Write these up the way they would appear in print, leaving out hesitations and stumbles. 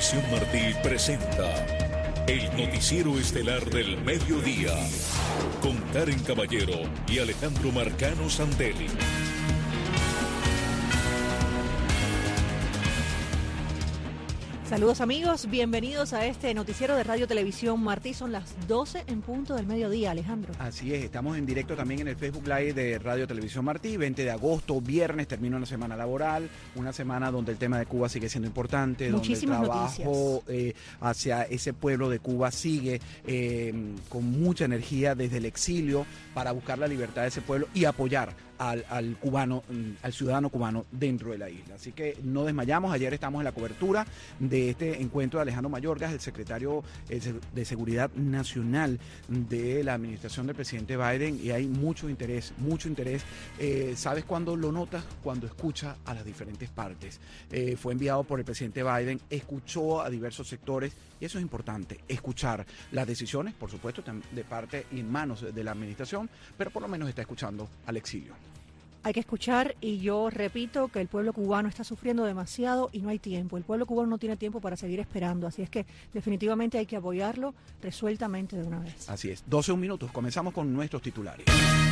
Televisión Martí presenta el noticiero estelar del mediodía, con Karen Caballero y Alejandro Marcano Santelli. Saludos amigos, bienvenidos a este noticiero de Radio Televisión Martí. Son las 12 en punto del mediodía, Alejandro. Así es, estamos en directo también en el Facebook Live de Radio Televisión Martí. 20 de agosto, viernes, termina una semana laboral, una semana donde el tema de Cuba sigue siendo importante, muchísimas donde el trabajo hacia ese pueblo de Cuba sigue con mucha energía desde el exilio para buscar la libertad de ese pueblo y apoyar al cubano, al ciudadano cubano dentro de la isla. Así que no desmayamos. Ayer estamos en la cobertura de este encuentro de Alejandro Mayorkas, el secretario de Seguridad Nacional de la administración del presidente Biden, y hay mucho interés, mucho interés. ¿Sabes cuándo lo notas? Cuando escucha a las diferentes partes. Fue enviado por el presidente Biden, escuchó a diversos sectores, y eso es importante, escuchar las decisiones, por supuesto, de parte y en manos de la administración, pero por lo menos está escuchando al exilio. Hay que escuchar, y yo repito que el pueblo cubano está sufriendo demasiado y no hay tiempo. El pueblo cubano no tiene tiempo para seguir esperando, así es que definitivamente hay que apoyarlo resueltamente de una vez. Así es, 12 minutos, comenzamos con nuestros titulares.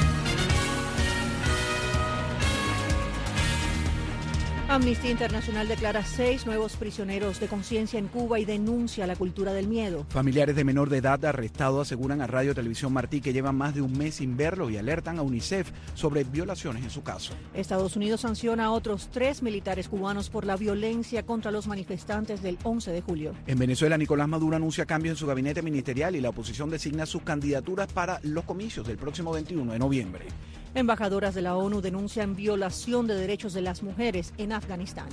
Amnistía Internacional declara 6 nuevos prisioneros de conciencia en Cuba y denuncia la cultura del miedo. Familiares de menor de edad arrestados aseguran a Radio Televisión Martí que llevan más de un mes sin verlo y alertan a UNICEF sobre violaciones en su caso. Estados Unidos sanciona a otros 3 militares cubanos por la violencia contra los manifestantes del 11 de julio. En Venezuela, Nicolás Maduro anuncia cambios en su gabinete ministerial y la oposición designa sus candidaturas para los comicios del próximo 21 de noviembre. Embajadoras de la ONU denuncian violación de derechos de las mujeres en Afganistán.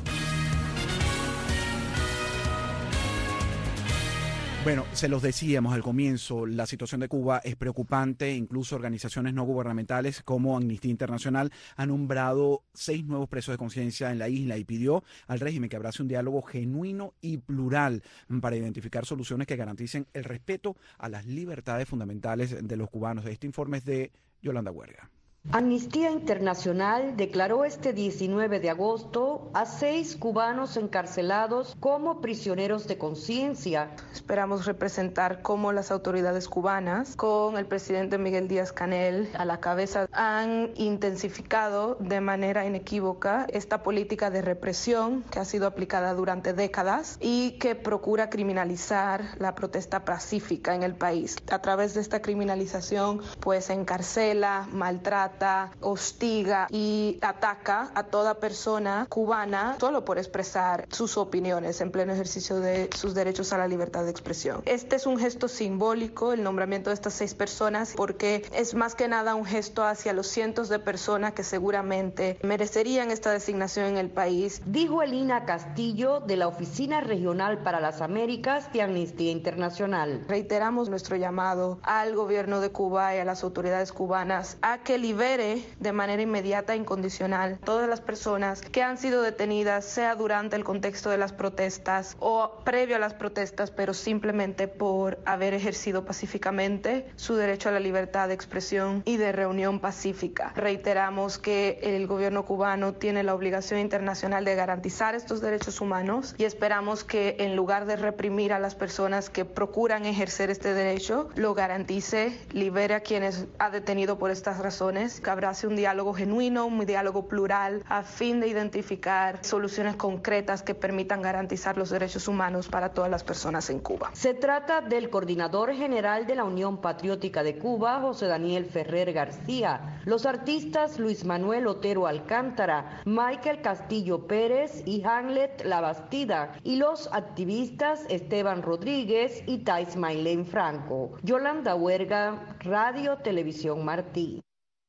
Bueno, se los decíamos al comienzo, la situación de Cuba es preocupante. Incluso organizaciones no gubernamentales como Amnistía Internacional han nombrado 6 nuevos presos de conciencia en la isla y pidió al régimen que abrace un diálogo genuino y plural para identificar soluciones que garanticen el respeto a las libertades fundamentales de los cubanos. Este informe es de Yolanda Huerga. Amnistía Internacional declaró este 19 de agosto a 6 cubanos encarcelados como prisioneros de conciencia. Esperamos representar cómo las autoridades cubanas, con el presidente Miguel Díaz-Canel a la cabeza, han intensificado de manera inequívoca esta política de represión que ha sido aplicada durante décadas y que procura criminalizar la protesta pacífica en el país. A través de esta criminalización, pues encarcela, maltrata, hostiga y ataca a toda persona cubana solo por expresar sus opiniones en pleno ejercicio de sus derechos a la libertad de expresión. Este es un gesto simbólico, el nombramiento de estas 6 personas, porque es más que nada un gesto hacia los cientos de personas que seguramente merecerían esta designación en el país. Dijo Elina Castillo, de la Oficina Regional para las Américas de Amnistía Internacional. Reiteramos nuestro llamado al gobierno de Cuba y a las autoridades cubanas a que libere de manera inmediata e incondicional todas las personas que han sido detenidas, sea durante el contexto de las protestas o previo a las protestas, pero simplemente por haber ejercido pacíficamente su derecho a la libertad de expresión y de reunión pacífica. Reiteramos que el gobierno cubano tiene la obligación internacional de garantizar estos derechos humanos y esperamos que, en lugar de reprimir a las personas que procuran ejercer este derecho, lo garantice, libere a quienes ha detenido por estas razones, que abrace un diálogo genuino, un diálogo plural, a fin de identificar soluciones concretas que permitan garantizar los derechos humanos para todas las personas en Cuba. Se trata del coordinador general de la Unión Patriótica de Cuba, José Daniel Ferrer García, los artistas Luis Manuel Otero Alcántara, Michael Castillo Pérez y Hamlet Labastida, y los activistas Esteban Rodríguez y Thais Maylene Franco. Yolanda Huerga, Radio Televisión Martí.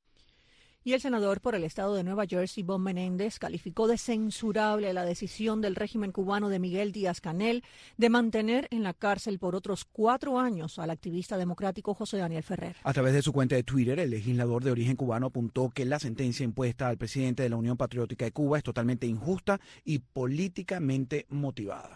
Y el senador por el estado de Nueva Jersey, Bob Menéndez, calificó de censurable la decisión del régimen cubano de Miguel Díaz-Canel de mantener en la cárcel por otros 4 años al activista democrático José Daniel Ferrer. A través de su cuenta de Twitter, el legislador de origen cubano apuntó que la sentencia impuesta al presidente de la Unión Patriótica de Cuba es totalmente injusta y políticamente motivada.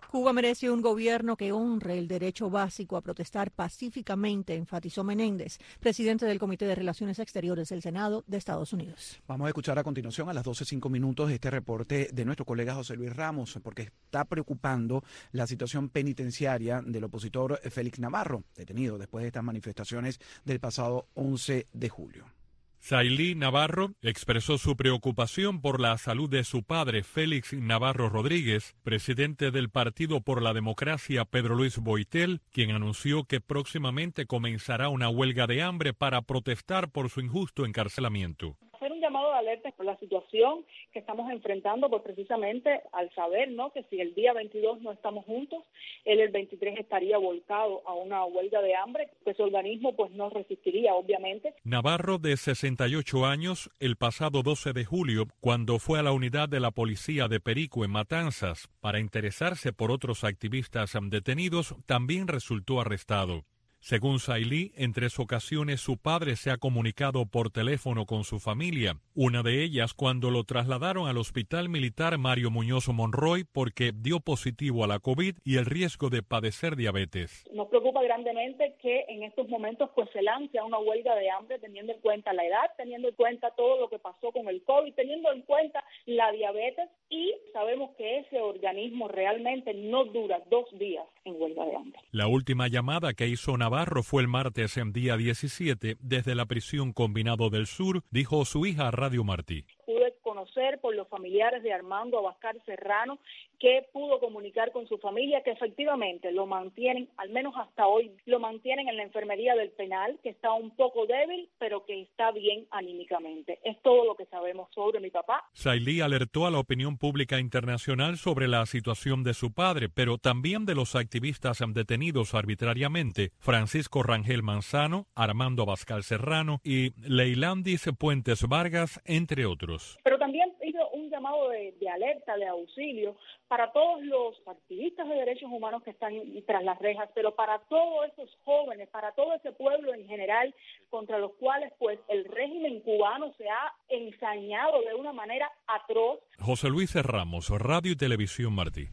Cuba merece un gobierno que honre el derecho básico a protestar pacíficamente, enfatizó Menéndez, presidente del Comité de Relaciones Exteriores del Senado de Estados Unidos. Vamos a escuchar a continuación a las 12:05 este reporte de nuestro colega José Luis Ramos, porque está preocupando la situación penitenciaria del opositor Félix Navarro, detenido después de estas manifestaciones del pasado 11 de julio. Sailí Navarro expresó su preocupación por la salud de su padre, Félix Navarro Rodríguez, presidente del Partido por la Democracia, Pedro Luis Boitel, quien anunció que próximamente comenzará una huelga de hambre para protestar por su injusto encarcelamiento. Hacer un llamado de alerta por la situación que estamos enfrentando, pues precisamente al saber, ¿no?, que si el día 22 no estamos juntos, él el 23 estaría volcado a una huelga de hambre, que su organismo pues no resistiría, obviamente. Navarro, de 68 años, el pasado 12 de julio, cuando fue a la unidad de la policía de Perico en Matanzas para interesarse por otros activistas detenidos, también resultó arrestado. Según Sailí, en 3 ocasiones su padre se ha comunicado por teléfono con su familia, una de ellas cuando lo trasladaron al Hospital Militar Mario Muñoz Monroy porque dio positivo a la COVID y el riesgo de padecer diabetes. Nos preocupa grandemente que en estos momentos pues se lance a una huelga de hambre teniendo en cuenta la edad, teniendo en cuenta todo lo que pasó con el COVID, teniendo en cuenta la diabetes, y sabemos que ese organismo realmente no dura 2 días en huelga de hambre. La última llamada que hizo Navarro fue el martes en día 17 desde la prisión Combinado del Sur, dijo su hija Radio Martí. Pude conocer por los familiares de Armando Abascal Serrano, que pudo comunicar con su familia que efectivamente lo mantienen, al menos hasta hoy, lo mantienen en la enfermería del penal, que está un poco débil, pero que está bien anímicamente. Es todo lo que sabemos sobre mi papá. Sailí alertó a la opinión pública internacional sobre la situación de su padre, pero también de los activistas detenidos arbitrariamente, Francisco Rangel Manzano, Armando Abascal Serrano y Leilandis Puentes Vargas, entre otros. Pero también hizo un llamado de alerta, de auxilio, para todos los activistas de derechos humanos que están tras las rejas, pero para todos esos jóvenes, para todo ese pueblo en general, contra los cuales pues el régimen cubano se ha ensañado de una manera atroz. José Luis Ramos, Radio y Televisión Martí.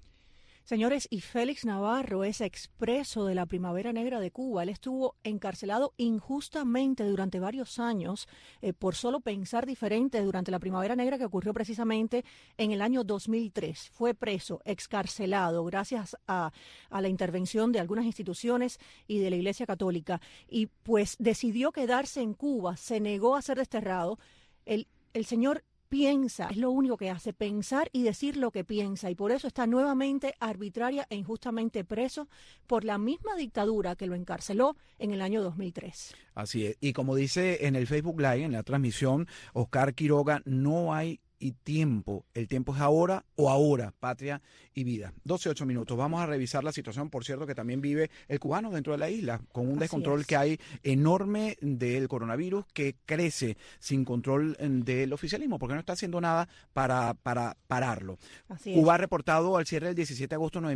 Señores, y Félix Navarro es expreso de la Primavera Negra de Cuba. Él estuvo encarcelado injustamente durante varios años por solo pensar diferente durante la Primavera Negra que ocurrió precisamente en el año 2003. Fue preso, excarcelado, gracias a la intervención de algunas instituciones y de la Iglesia Católica. Y pues decidió quedarse en Cuba, se negó a ser desterrado. El señor piensa, es lo único que hace, pensar y decir lo que piensa, y por eso está nuevamente arbitraria e injustamente preso por la misma dictadura que lo encarceló en el año 2003. Así es, y como dice en el Facebook Live, en la transmisión, Oscar Quiroga, no hay tiempo, el tiempo es ahora o ahora, patria y vida. 12:08 minutos. Vamos a revisar la situación, por cierto, que también vive el cubano dentro de la isla, con un descontrol que hay enorme del coronavirus, que crece sin control del oficialismo, porque no está haciendo nada para pararlo. Cuba ha reportado al cierre del 17 de agosto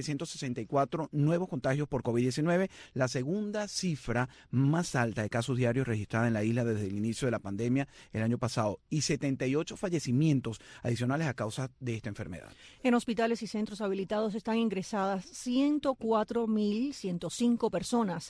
9.764 nuevos contagios por COVID-19, la segunda cifra más alta de casos diarios registrada en la isla desde el inicio de la pandemia el año pasado, y 78 fallecimientos adicionales a causa de esta enfermedad. En hospitales y centros habilitados están ingresadas 104.105 personas,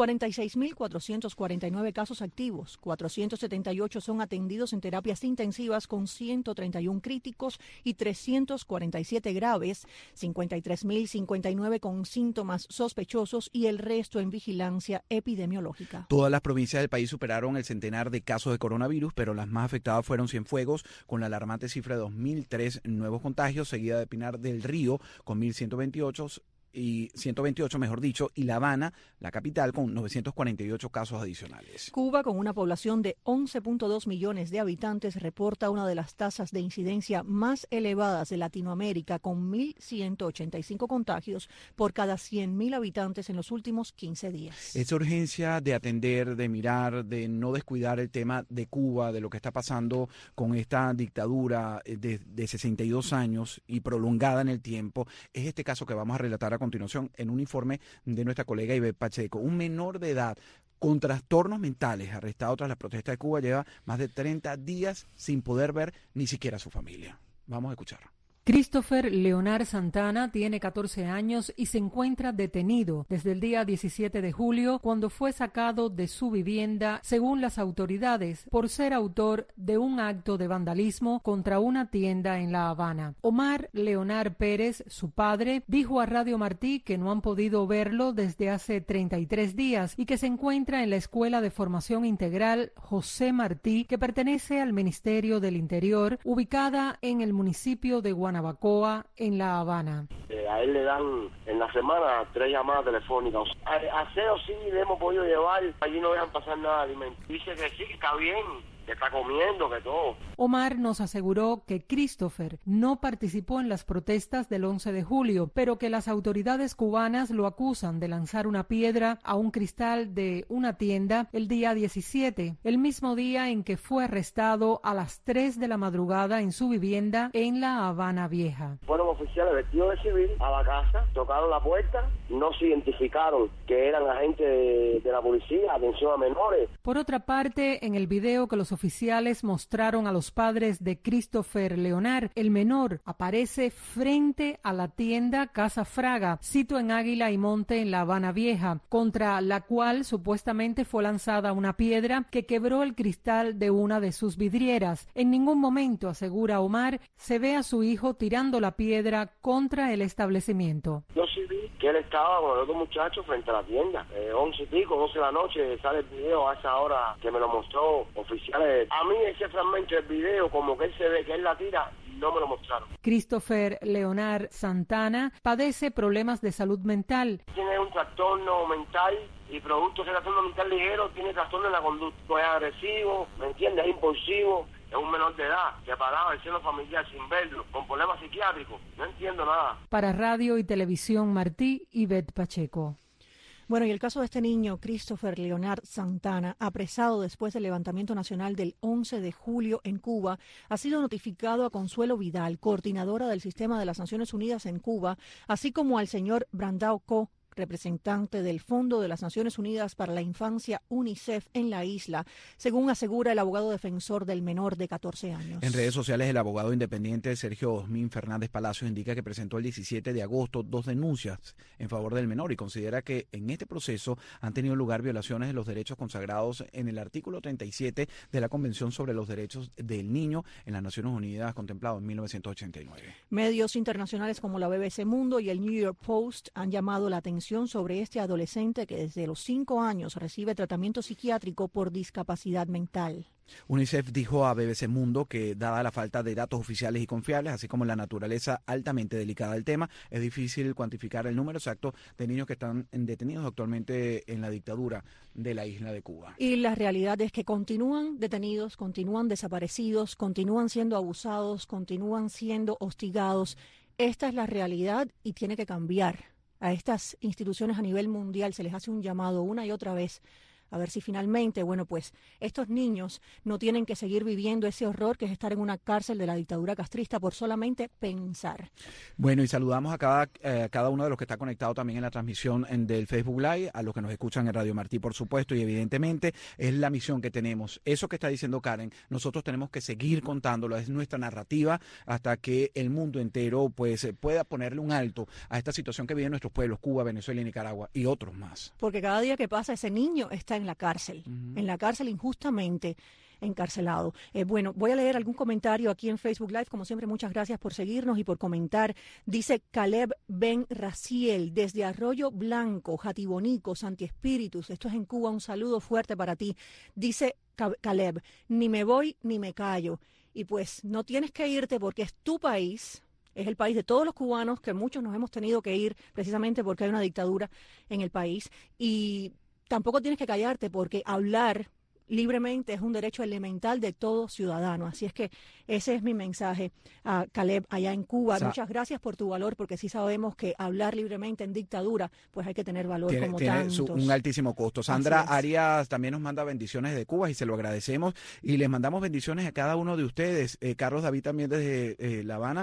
46.449 casos activos, 478 son atendidos en terapias intensivas con 131 críticos y 347 graves, 53.059 con síntomas sospechosos y el resto en vigilancia epidemiológica. Todas las provincias del país superaron el centenar de casos de coronavirus, pero las más afectadas fueron Cienfuegos, con la alarmante cifra de 2.003 nuevos contagios, seguida de Pinar del Río con 1.128 y 128, mejor dicho, y La Habana, la capital, con 948 casos adicionales. Cuba, con una población de 11.2 millones de habitantes, reporta una de las tasas de incidencia más elevadas de Latinoamérica, con 1.185 contagios por cada 100.000 habitantes en los últimos 15 días. Esa urgencia de atender, de mirar, de no descuidar el tema de Cuba, de lo que está pasando con esta dictadura de 62 años y prolongada en el tiempo, es este caso que vamos a relatar a continuación en un informe de nuestra colega Ivette Pacheco. Un menor de edad con trastornos mentales arrestado tras las protestas de Cuba lleva más de 30 días sin poder ver ni siquiera a su familia. Vamos a escuchar. Christopher Leonard Santana tiene 14 años y se encuentra detenido desde el día 17 de julio, cuando fue sacado de su vivienda, según las autoridades, por ser autor de un acto de vandalismo contra una tienda en La Habana. Omar Leonard Pérez, su padre, dijo a Radio Martí que no han podido verlo desde hace 33 días y que se encuentra en la Escuela de Formación Integral José Martí, que pertenece al Ministerio del Interior, ubicada en el municipio de Guanabacoa, en La Habana. A él le dan en la semana 3 llamadas telefónicas. Aseo sí le hemos podido llevar, allí no dejan pasar nada de alimento. Dice que sí, que está bien, que está comiendo, que todo. Omar nos aseguró que Christopher no participó en las protestas del 11 de julio, pero que las autoridades cubanas lo acusan de lanzar una piedra a un cristal de una tienda el día 17, el mismo día en que fue arrestado a las 3 de la madrugada en su vivienda en La Habana Vieja. Fueron oficiales vestidos de civil a la casa, tocaron la puerta, no se identificaron que eran agentes de la policía, atención a menores. Por otra parte, en el video que los oficiales mostraron a los padres de Christopher Leonard, el menor aparece frente a la tienda Casa Fraga, sito en Águila y Monte en La Habana Vieja, contra la cual supuestamente fue lanzada una piedra que quebró el cristal de una de sus vidrieras. En ningún momento, asegura Omar, se ve a su hijo tirando la piedra contra el establecimiento. Yo sí vi que él estaba con el otro muchacho frente a la tienda, 11 y pico, 12 de la noche, sale el video a esa hora que me lo mostró oficiales. A mí ese fragmento del video, como que él se ve que él la tira, no me lo mostraron. Christopher Leonard Santana padece problemas de salud mental. Tiene un trastorno mental y producto de ese trastorno mental ligero, tiene trastorno en la conducta. Es agresivo, ¿me entiendes? Es impulsivo. Es un menor de edad, separado del seno familiar sin verlo, con problemas psiquiátricos. No entiendo nada. Para Radio y Televisión Martí, Ivette Pacheco. Bueno, y el caso de este niño, Christopher Leonard Santana, apresado después del levantamiento nacional del 11 de julio en Cuba, ha sido notificado a Consuelo Vidal, coordinadora del Sistema de las Naciones Unidas en Cuba, así como al señor Brandao Ko, representante del Fondo de las Naciones Unidas para la Infancia, UNICEF, en la isla, según asegura el abogado defensor del menor de 14 años. En redes sociales, el abogado independiente Sergio Osmin Fernández Palacios indica que presentó el 17 de agosto 2 denuncias en favor del menor y considera que en este proceso han tenido lugar violaciones de los derechos consagrados en el artículo 37 de la Convención sobre los Derechos del Niño en las Naciones Unidas, contemplado en 1989. Medios internacionales como la BBC Mundo y el New York Post han llamado la atención sobre este adolescente que desde los 5 años recibe tratamiento psiquiátrico por discapacidad mental. UNICEF dijo a BBC Mundo que, dada la falta de datos oficiales y confiables, así como la naturaleza altamente delicada del tema, es difícil cuantificar el número exacto de niños que están detenidos actualmente en la dictadura de la isla de Cuba. Y la realidad es que continúan detenidos, continúan desaparecidos, continúan siendo abusados, continúan siendo hostigados. Esta es la realidad y tiene que cambiar. A estas instituciones a nivel mundial se les hace un llamado una y otra vez a ver si finalmente, bueno, pues estos niños no tienen que seguir viviendo ese horror que es estar en una cárcel de la dictadura castrista por solamente pensar. Bueno, y saludamos a cada uno de los que está conectado también en la transmisión del Facebook Live, a los que nos escuchan en Radio Martí, por supuesto, y evidentemente es la misión que tenemos. Eso que está diciendo Karen, nosotros tenemos que seguir contándolo, es nuestra narrativa hasta que el mundo entero pues pueda ponerle un alto a esta situación que viven nuestros pueblos, Cuba, Venezuela y Nicaragua y otros más. Porque cada día que pasa ese niño está en la cárcel, en la cárcel injustamente encarcelado. Bueno, voy a leer algún comentario aquí en Facebook Live. Como siempre, muchas gracias por seguirnos y por comentar. Dice Caleb Ben Raciel, desde Arroyo Blanco, Jatibonico, Santi Espíritus. Esto es en Cuba. Un saludo fuerte para ti. Dice Caleb, ni me voy ni me callo. Y pues no tienes que irte porque es tu país. Es el país de todos los cubanos, que muchos nos hemos tenido que ir precisamente porque hay una dictadura en el país. Y tampoco tienes que callarte porque hablar libremente es un derecho elemental de todo ciudadano. Así es que ese es mi mensaje a Caleb allá en Cuba. Muchas gracias por tu valor, porque sí sabemos que hablar libremente en dictadura, pues hay que tener valor como tantos. Tiene un altísimo costo. Sandra Arias también nos manda bendiciones de Cuba y se lo agradecemos. Y les mandamos bendiciones a cada uno de ustedes. Carlos David también desde La Habana.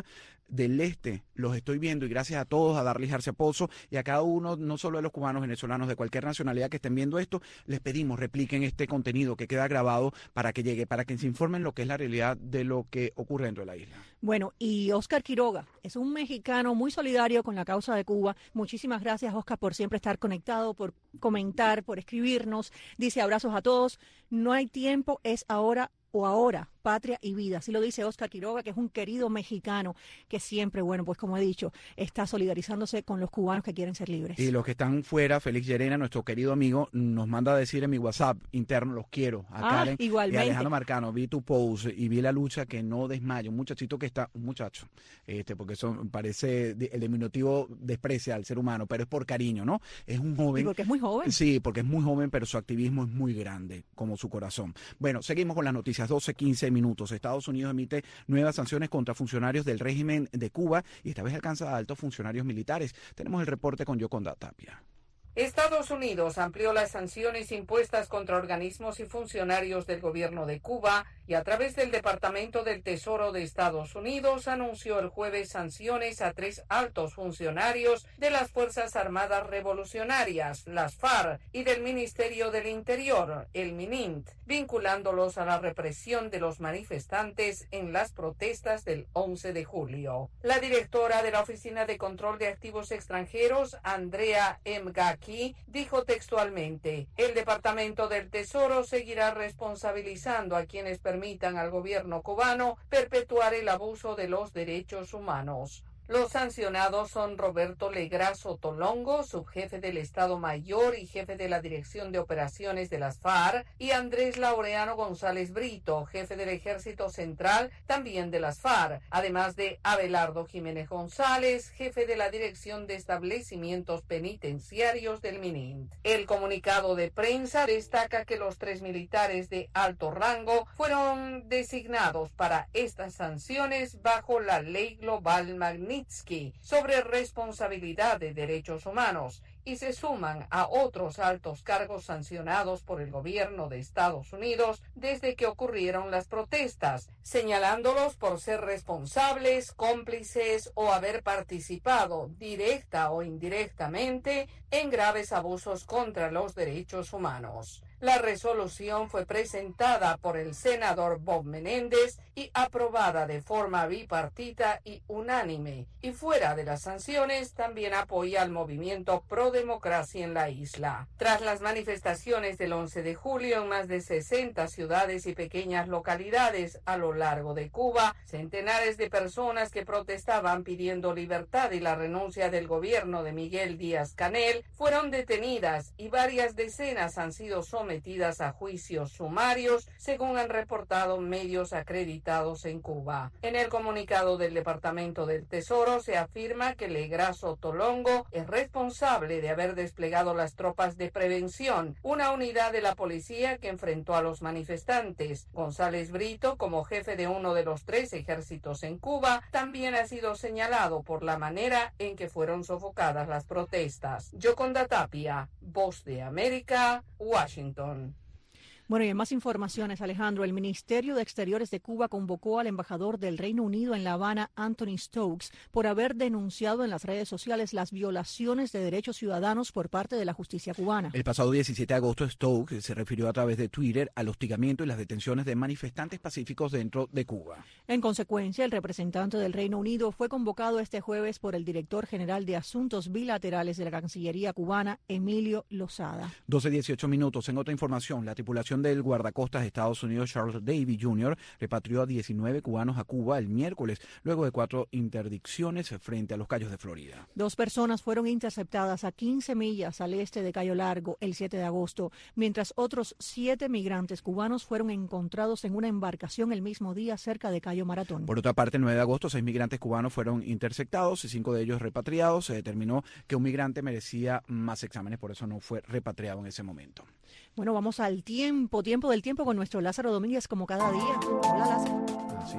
del este los estoy viendo y gracias a todos, a Darlis Arce Pozo y a cada uno, no solo de los cubanos, venezolanos, de cualquier nacionalidad que estén viendo esto, les pedimos, repliquen este contenido que queda grabado para que llegue, para que se informen lo que es la realidad de lo que ocurre dentro de la isla. Bueno, y Oscar Quiroga es un mexicano muy solidario con la causa de Cuba. Muchísimas gracias, Oscar, por siempre estar conectado, por comentar, por escribirnos. Dice abrazos a todos. No hay tiempo, es ahora o ahora, patria y vida. Así lo dice Oscar Quiroga, que es un querido mexicano que siempre, bueno, pues como he dicho, está solidarizándose con los cubanos que quieren ser libres. Y los que están fuera, Félix Llerena, nuestro querido amigo, nos manda a decir en mi WhatsApp interno, los quiero, a Karen igualmente. Y a Alejandro Marcano, vi tu post y vi la lucha, que no desmayo, un muchachito que está, un muchacho, porque eso parece, el diminutivo desprecia al ser humano, pero es por cariño, ¿no? Es un joven. Y porque es muy joven. Sí, porque es muy joven, pero su activismo es muy grande, como su corazón. Bueno, seguimos con las noticias. 12:15 minutos. Estados Unidos emite nuevas sanciones contra funcionarios del régimen de Cuba y esta vez alcanza a altos funcionarios militares. Tenemos el reporte con Yoconda Tapia. Estados Unidos amplió las sanciones impuestas contra organismos y funcionarios del gobierno de Cuba y a través del Departamento del Tesoro de Estados Unidos anunció el jueves sanciones a 3 altos funcionarios de las Fuerzas Armadas Revolucionarias, las FARC, y del Ministerio del Interior, el MININT, vinculándolos a la represión de los manifestantes en las protestas del 11 de julio. La directora de la Oficina de Control de Activos Extranjeros, Andrea M. Gacki, dijo textualmente: el Departamento del Tesoro seguirá responsabilizando a quienes permitan al gobierno cubano perpetuar el abuso de los derechos humanos. Los sancionados son Roberto Legrazo Tolongo, subjefe del Estado Mayor y jefe de la Dirección de Operaciones de las FARC, y Andrés Laureano González Brito, jefe del Ejército Central, también de las FARC, además de Abelardo Jiménez González, jefe de la Dirección de Establecimientos Penitenciarios del MININT. El comunicado de prensa destaca que los 3 militares de alto rango fueron designados para estas sanciones bajo la Ley Global Magnitsky sobre responsabilidad de derechos humanos y se suman a otros altos cargos sancionados por el gobierno de Estados Unidos desde que ocurrieron las protestas, señalándolos por ser responsables, cómplices o haber participado directa o indirectamente en graves abusos contra los derechos humanos. La resolución fue presentada por el senador Bob Menéndez y aprobada de forma bipartita y unánime, y fuera de las sanciones también apoya al movimiento pro democracia en la isla. Tras las manifestaciones del 11 de julio en más de 60 ciudades y pequeñas localidades a lo largo de Cuba, centenares de personas que protestaban pidiendo libertad y la renuncia del gobierno de Miguel Díaz-Canel fueron detenidas y varias decenas han sido sometidas a juicios sumarios, según han reportado medios acreditados en Cuba. En el comunicado del Departamento del Tesoro se afirma que Legrazo Tolongo es responsable de haber desplegado las tropas de prevención, una unidad de la policía que enfrentó a los manifestantes. González Brito, como jefe de uno de los 3 ejércitos en Cuba, también ha sido señalado por la manera en que fueron sofocadas las protestas. Yoconda Tapia, Voz de América, Washington. Bueno, y en más informaciones, Alejandro, el Ministerio de Exteriores de Cuba convocó al embajador del Reino Unido en La Habana, Anthony Stokes, por haber denunciado en las redes sociales las violaciones de derechos ciudadanos por parte de la justicia cubana. El pasado 17 de agosto, Stokes se refirió a través de Twitter al hostigamiento y las detenciones de manifestantes pacíficos dentro de Cuba. En consecuencia, el representante del Reino Unido fue convocado este jueves por el director general de Asuntos Bilaterales de la Cancillería cubana, Emilio Lozada. 12:18 minutos. En otra información, la tripulación del guardacostas de Estados Unidos, Charles Davy Jr., repatrió a 19 cubanos a Cuba el miércoles, luego de 4 interdicciones frente a los Cayos de Florida. 2 personas fueron interceptadas a 15 millas al este de Cayo Largo el 7 de agosto, mientras otros 7 migrantes cubanos fueron encontrados en una embarcación el mismo día cerca de Cayo Maratón. Por otra parte, el 9 de agosto, 6 migrantes cubanos fueron interceptados y 5 de ellos repatriados. Se determinó que un migrante merecía más exámenes, por eso no fue repatriado en ese momento. Bueno, vamos al tiempo del tiempo con nuestro Lázaro Domínguez como cada día. Hola, Lázaro. Así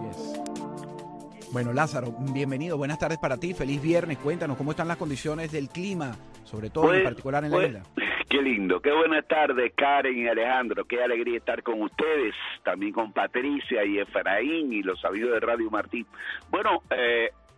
es. Bueno, Lázaro, bienvenido, buenas tardes para ti, feliz viernes, cuéntanos cómo están las condiciones del clima, sobre todo en particular en la isla. Qué lindo, qué buenas tardes Karen y Alejandro, qué alegría estar con ustedes, también con Patricia y Efraín y los amigos de Radio Martín. Bueno,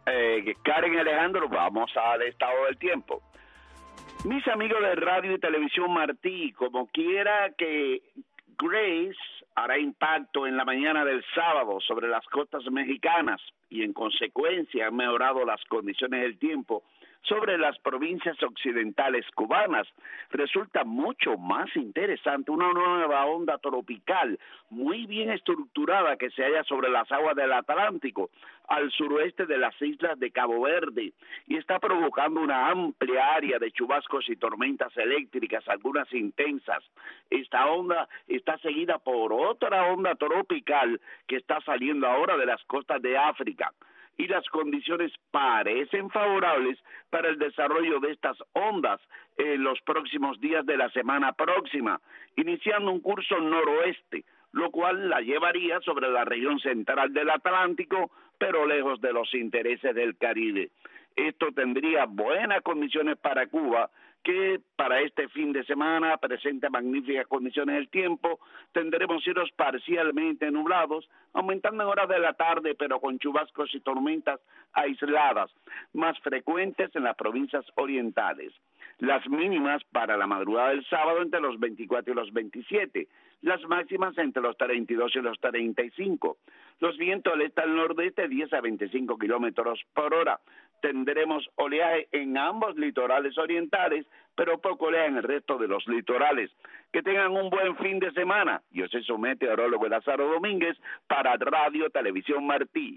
Karen y Alejandro, vamos al estado del tiempo. Mis amigos de Radio y Televisión Martí, como quiera que Grace hará impacto en la mañana del sábado sobre las costas mexicanas y en consecuencia han mejorado las condiciones del tiempo sobre las provincias occidentales cubanas, resulta mucho más interesante una nueva onda tropical muy bien estructurada que se halla sobre las aguas del Atlántico al suroeste de las islas de Cabo Verde y está provocando una amplia área de chubascos y tormentas eléctricas, algunas intensas. Esta onda está seguida por otra onda tropical que está saliendo ahora de las costas de África. Y las condiciones parecen favorables para el desarrollo de estas ondas en los próximos días de la semana próxima, iniciando un curso noroeste, lo cual la llevaría sobre la región central del Atlántico, pero lejos de los intereses del Caribe. Esto tendría buenas condiciones para Cuba, que para este fin de semana presenta magníficas condiciones del tiempo. Tendremos cielos parcialmente nublados, aumentando en horas de la tarde, pero con chubascos y tormentas aisladas, más frecuentes en las provincias orientales. Las mínimas para la madrugada del sábado entre los 24 y los 27, las máximas entre los 32 y los 35. Los vientos del este al nordeste 10 a 25 kilómetros por hora. Tendremos oleaje en ambos litorales orientales, pero poco oleaje en el resto de los litorales. Que tengan un buen fin de semana. Yo soy su meteorólogo Lázaro Domínguez para Radio Televisión Martí.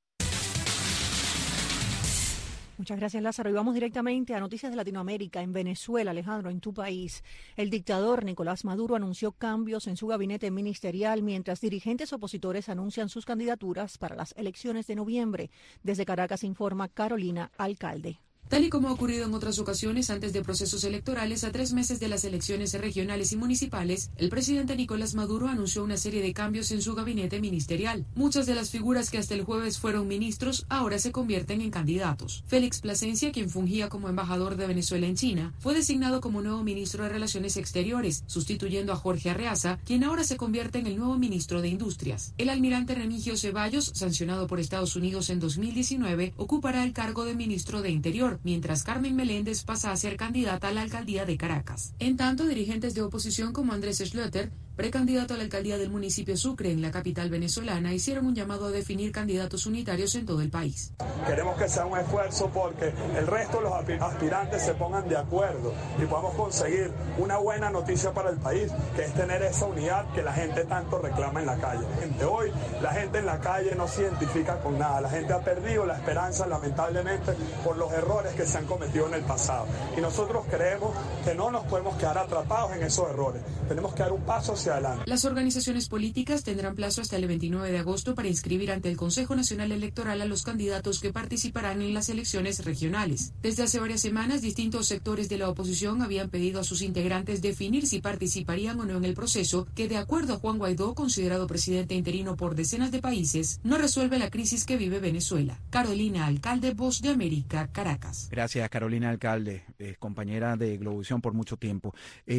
Muchas gracias, Lázaro. Y vamos directamente a noticias de Latinoamérica. En Venezuela, Alejandro, en tu país, el dictador Nicolás Maduro anunció cambios en su gabinete ministerial mientras dirigentes opositores anuncian sus candidaturas para las elecciones de noviembre. Desde Caracas informa Carolina Alcalde. Tal y como ha ocurrido en otras ocasiones antes de procesos electorales a 3 meses de las elecciones regionales y municipales, el presidente Nicolás Maduro anunció una serie de cambios en su gabinete ministerial. Muchas de las figuras que hasta el jueves fueron ministros ahora se convierten en candidatos. Félix Plasencia, quien fungía como embajador de Venezuela en China, fue designado como nuevo ministro de Relaciones Exteriores, sustituyendo a Jorge Arreaza, quien ahora se convierte en el nuevo ministro de Industrias. El almirante Remigio Ceballos, sancionado por Estados Unidos en 2019, ocupará el cargo de ministro de Interior, mientras Carmen Meléndez pasa a ser candidata a la alcaldía de Caracas. En tanto, dirigentes de oposición como Andrés Schlöter, precandidato a la alcaldía del municipio Sucre en la capital venezolana, hicieron un llamado a definir candidatos unitarios en todo el país. Queremos que sea un esfuerzo porque el resto de los aspirantes se pongan de acuerdo y podamos conseguir una buena noticia para el país, que es tener esa unidad que la gente tanto reclama en la calle. Hoy la gente en la calle no se identifica con nada, la gente ha perdido la esperanza lamentablemente por los errores que se han cometido en el pasado y nosotros creemos que no nos podemos quedar atrapados en esos errores, tenemos que dar un paso hacia adelante. Las organizaciones políticas tendrán plazo hasta el 29 de agosto para inscribir ante el Consejo Nacional Electoral a los candidatos que participarán en las elecciones regionales. Desde hace varias semanas, distintos sectores de la oposición habían pedido a sus integrantes definir si participarían o no en el proceso, que de acuerdo a Juan Guaidó, considerado presidente interino por decenas de países, no resuelve la crisis que vive Venezuela. Carolina Alcalde, Voz de América, Caracas. Gracias, Carolina Alcalde, compañera de Globovisión por mucho tiempo.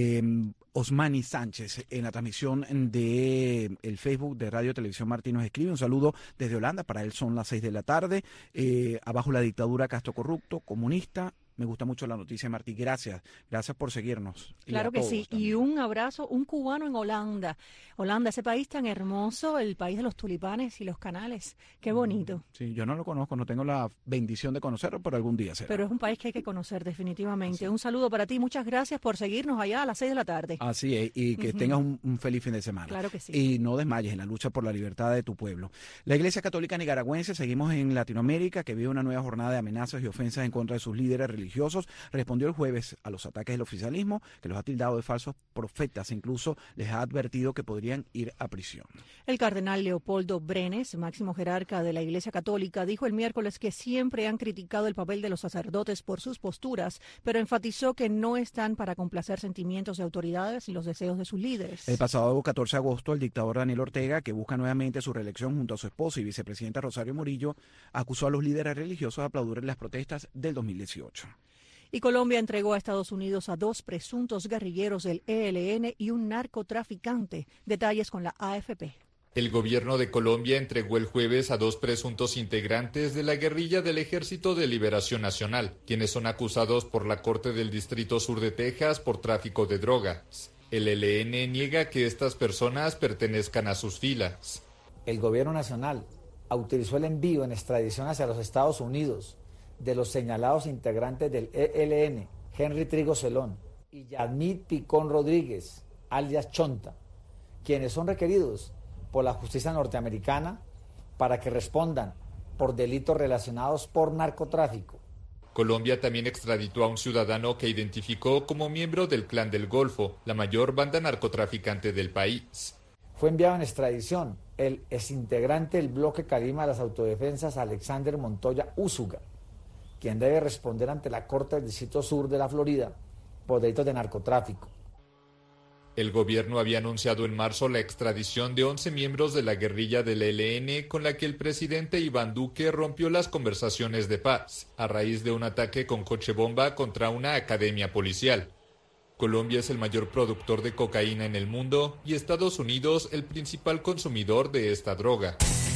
Osmani Sánchez, en la transmisión de el Facebook de Radio Televisión Martí, nos escribe un saludo desde Holanda. Para él son las 6 de la tarde. Abajo la dictadura, Castro corrupto, comunista. Me gusta mucho la noticia, Martí. Gracias por seguirnos. Claro que sí. También. Y un abrazo, un cubano en Holanda. Holanda, ese país tan hermoso, el país de los tulipanes y los canales. Qué bonito. Sí, yo no lo conozco, no tengo la bendición de conocerlo, pero algún día será. Pero es un país que hay que conocer definitivamente. Un saludo para ti. Muchas gracias por seguirnos allá a las 6 de la tarde. Así es, y que tengas un feliz fin de semana. Claro que sí. Y no desmayes en la lucha por la libertad de tu pueblo. La Iglesia Católica Nicaragüense, seguimos en Latinoamérica, que vive una nueva jornada de amenazas y ofensas en contra de sus líderes religiosos. Respondió el jueves a los ataques del oficialismo, que los ha tildado de falsos profetas e incluso les ha advertido que podrían ir a prisión. El cardenal Leopoldo Brenes, máximo jerarca de la Iglesia Católica, dijo el miércoles que siempre han criticado el papel de los sacerdotes por sus posturas, pero enfatizó que no están para complacer sentimientos de autoridades y los deseos de sus líderes. El pasado 14 de agosto, el dictador Daniel Ortega, que busca nuevamente su reelección junto a su esposa y vicepresidenta Rosario Murillo, acusó a los líderes religiosos de aplaudir las protestas del 2018. Y Colombia entregó a Estados Unidos a 2 presuntos guerrilleros del ELN y un narcotraficante. Detalles con la AFP. El gobierno de Colombia entregó el jueves a 2 presuntos integrantes de la guerrilla del Ejército de Liberación Nacional, quienes son acusados por la Corte del Distrito Sur de Texas por tráfico de drogas. El ELN niega que estas personas pertenezcan a sus filas. El gobierno nacional autorizó el envío en extradición hacia los Estados Unidos de los señalados integrantes del ELN, Henry Trigo Celón y Yadmit Picón Rodríguez, alias Chonta, quienes son requeridos por la justicia norteamericana para que respondan por delitos relacionados por narcotráfico. Colombia también extraditó a un ciudadano que identificó como miembro del Clan del Golfo, la mayor banda narcotraficante del país. Fue enviado en extradición el exintegrante del bloque Calima de las Autodefensas Alexander Montoya Úsuga, quien debe responder ante la Corte del Distrito Sur de la Florida por delitos de narcotráfico. El gobierno había anunciado en marzo la extradición de 11 miembros de la guerrilla del ELN con la que el presidente Iván Duque rompió las conversaciones de paz a raíz de un ataque con coche bomba contra una academia policial. Colombia es el mayor productor de cocaína en el mundo y Estados Unidos el principal consumidor de esta droga.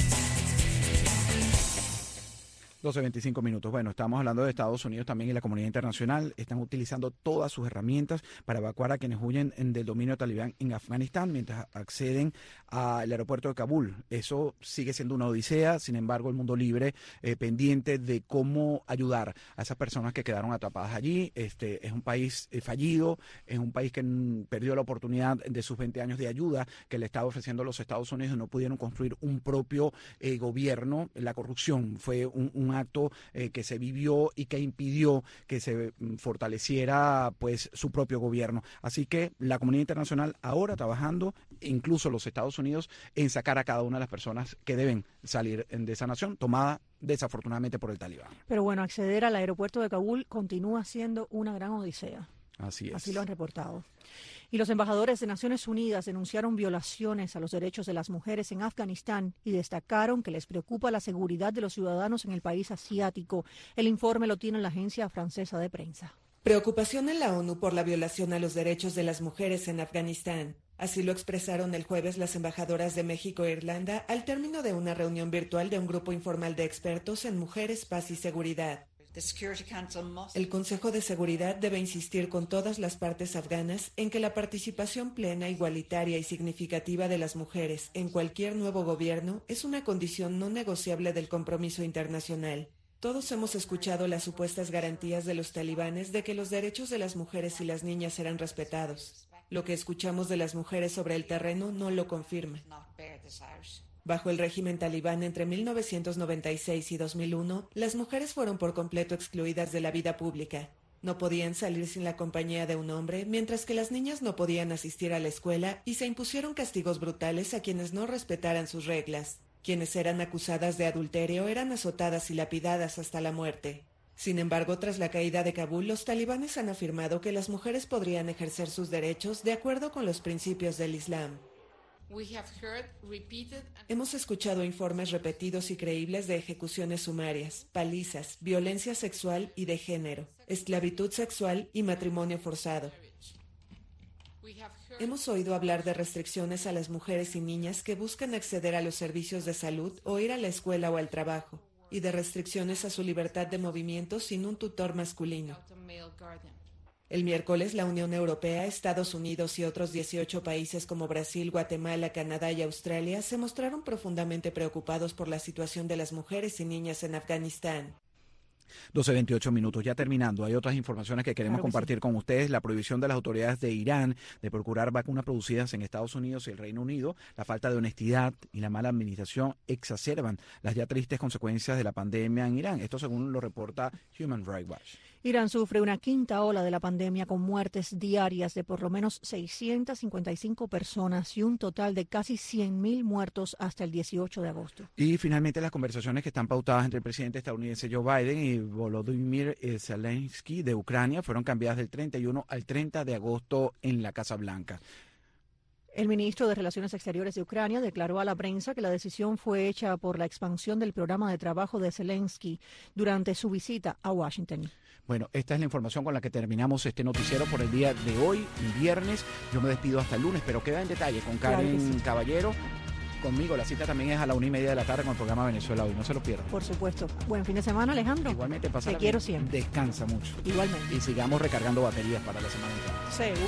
12:25 minutos. Bueno, estamos hablando de Estados Unidos también y la comunidad internacional. Están utilizando todas sus herramientas para evacuar a quienes huyen del dominio talibán en Afganistán mientras acceden al aeropuerto de Kabul. Eso sigue siendo una odisea, sin embargo, el mundo libre pendiente de cómo ayudar a esas personas que quedaron atrapadas allí. Es un país fallido, es un país que perdió la oportunidad de sus 20 años de ayuda que le estaba ofreciendo a los Estados Unidos y no pudieron construir un propio gobierno. La corrupción fue un acto que se vivió y que impidió que se fortaleciera pues su propio gobierno. Así que la comunidad internacional ahora trabajando, incluso los Estados Unidos, en sacar a cada una de las personas que deben salir de esa nación tomada desafortunadamente por el talibán. Pero bueno, acceder al aeropuerto de Kabul continúa siendo una gran odisea. Así es. Así lo han reportado. Y los embajadores de Naciones Unidas denunciaron violaciones a los derechos de las mujeres en Afganistán y destacaron que les preocupa la seguridad de los ciudadanos en el país asiático. El informe lo tiene la agencia francesa de prensa. Preocupación en la ONU por la violación a los derechos de las mujeres en Afganistán. Así lo expresaron el jueves las embajadoras de México e Irlanda al término de una reunión virtual de un grupo informal de expertos en mujeres, paz y seguridad. El Consejo de Seguridad debe insistir con todas las partes afganas en que la participación plena, igualitaria y significativa de las mujeres en cualquier nuevo gobierno es una condición no negociable del compromiso internacional. Todos hemos escuchado las supuestas garantías de los talibanes de que los derechos de las mujeres y las niñas serán respetados. Lo que escuchamos de las mujeres sobre el terreno no lo confirma. Bajo el régimen talibán entre 1996 y 2001, las mujeres fueron por completo excluidas de la vida pública. No podían salir sin la compañía de un hombre, mientras que las niñas no podían asistir a la escuela y se impusieron castigos brutales a quienes no respetaran sus reglas. Quienes eran acusadas de adulterio eran azotadas y lapidadas hasta la muerte. Sin embargo, tras la caída de Kabul, los talibanes han afirmado que las mujeres podrían ejercer sus derechos de acuerdo con los principios del Islam. Hemos escuchado informes repetidos y creíbles de ejecuciones sumarias, palizas, violencia sexual y de género, esclavitud sexual y matrimonio forzado. Hemos oído hablar de restricciones a las mujeres y niñas que buscan acceder a los servicios de salud o ir a la escuela o al trabajo, y de restricciones a su libertad de movimiento sin un tutor masculino. El miércoles, la Unión Europea, Estados Unidos y otros 18 países como Brasil, Guatemala, Canadá y Australia se mostraron profundamente preocupados por la situación de las mujeres y niñas en Afganistán. 12:28 minutos, ya terminando. Hay otras informaciones que queremos compartir con ustedes. La prohibición de las autoridades de Irán de procurar vacunas producidas en Estados Unidos y el Reino Unido, la falta de honestidad y la mala administración exacerban las ya tristes consecuencias de la pandemia en Irán. Esto según lo reporta Human Rights Watch. Irán sufre una quinta ola de la pandemia con muertes diarias de por lo menos 655 personas y un total de casi 100.000 muertos hasta el 18 de agosto. Y finalmente las conversaciones que están pautadas entre el presidente estadounidense Joe Biden y Volodymyr Zelensky de Ucrania fueron cambiadas del 31 al 30 de agosto en la Casa Blanca. El ministro de Relaciones Exteriores de Ucrania declaró a la prensa que la decisión fue hecha por la expansión del programa de trabajo de Zelensky durante su visita a Washington. Bueno, esta es la información con la que terminamos este noticiero por el día de hoy, viernes. Yo me despido hasta el lunes, pero queda en detalle con Karen Caballero. conmigo. La cita también es a la 1:30 de la tarde con el programa Venezuela Hoy. No se lo pierdan. Por supuesto. Buen fin de semana, Alejandro. Igualmente, pasa. Te quiero siempre. Descansa mucho. Igualmente. Y sigamos recargando baterías para la semana entrante. Seguro.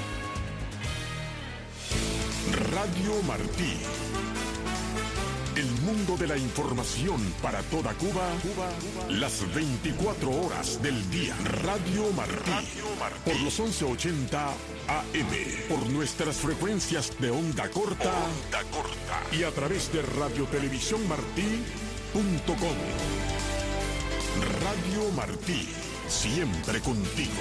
Radio Martí. El mundo de la información para toda Cuba, las 24 horas del día. Radio Martí. Por los 1180 AM. Por nuestras frecuencias de onda corta. Y a través de radiotelevisiónmartí.com. Radio Martí. Siempre contigo.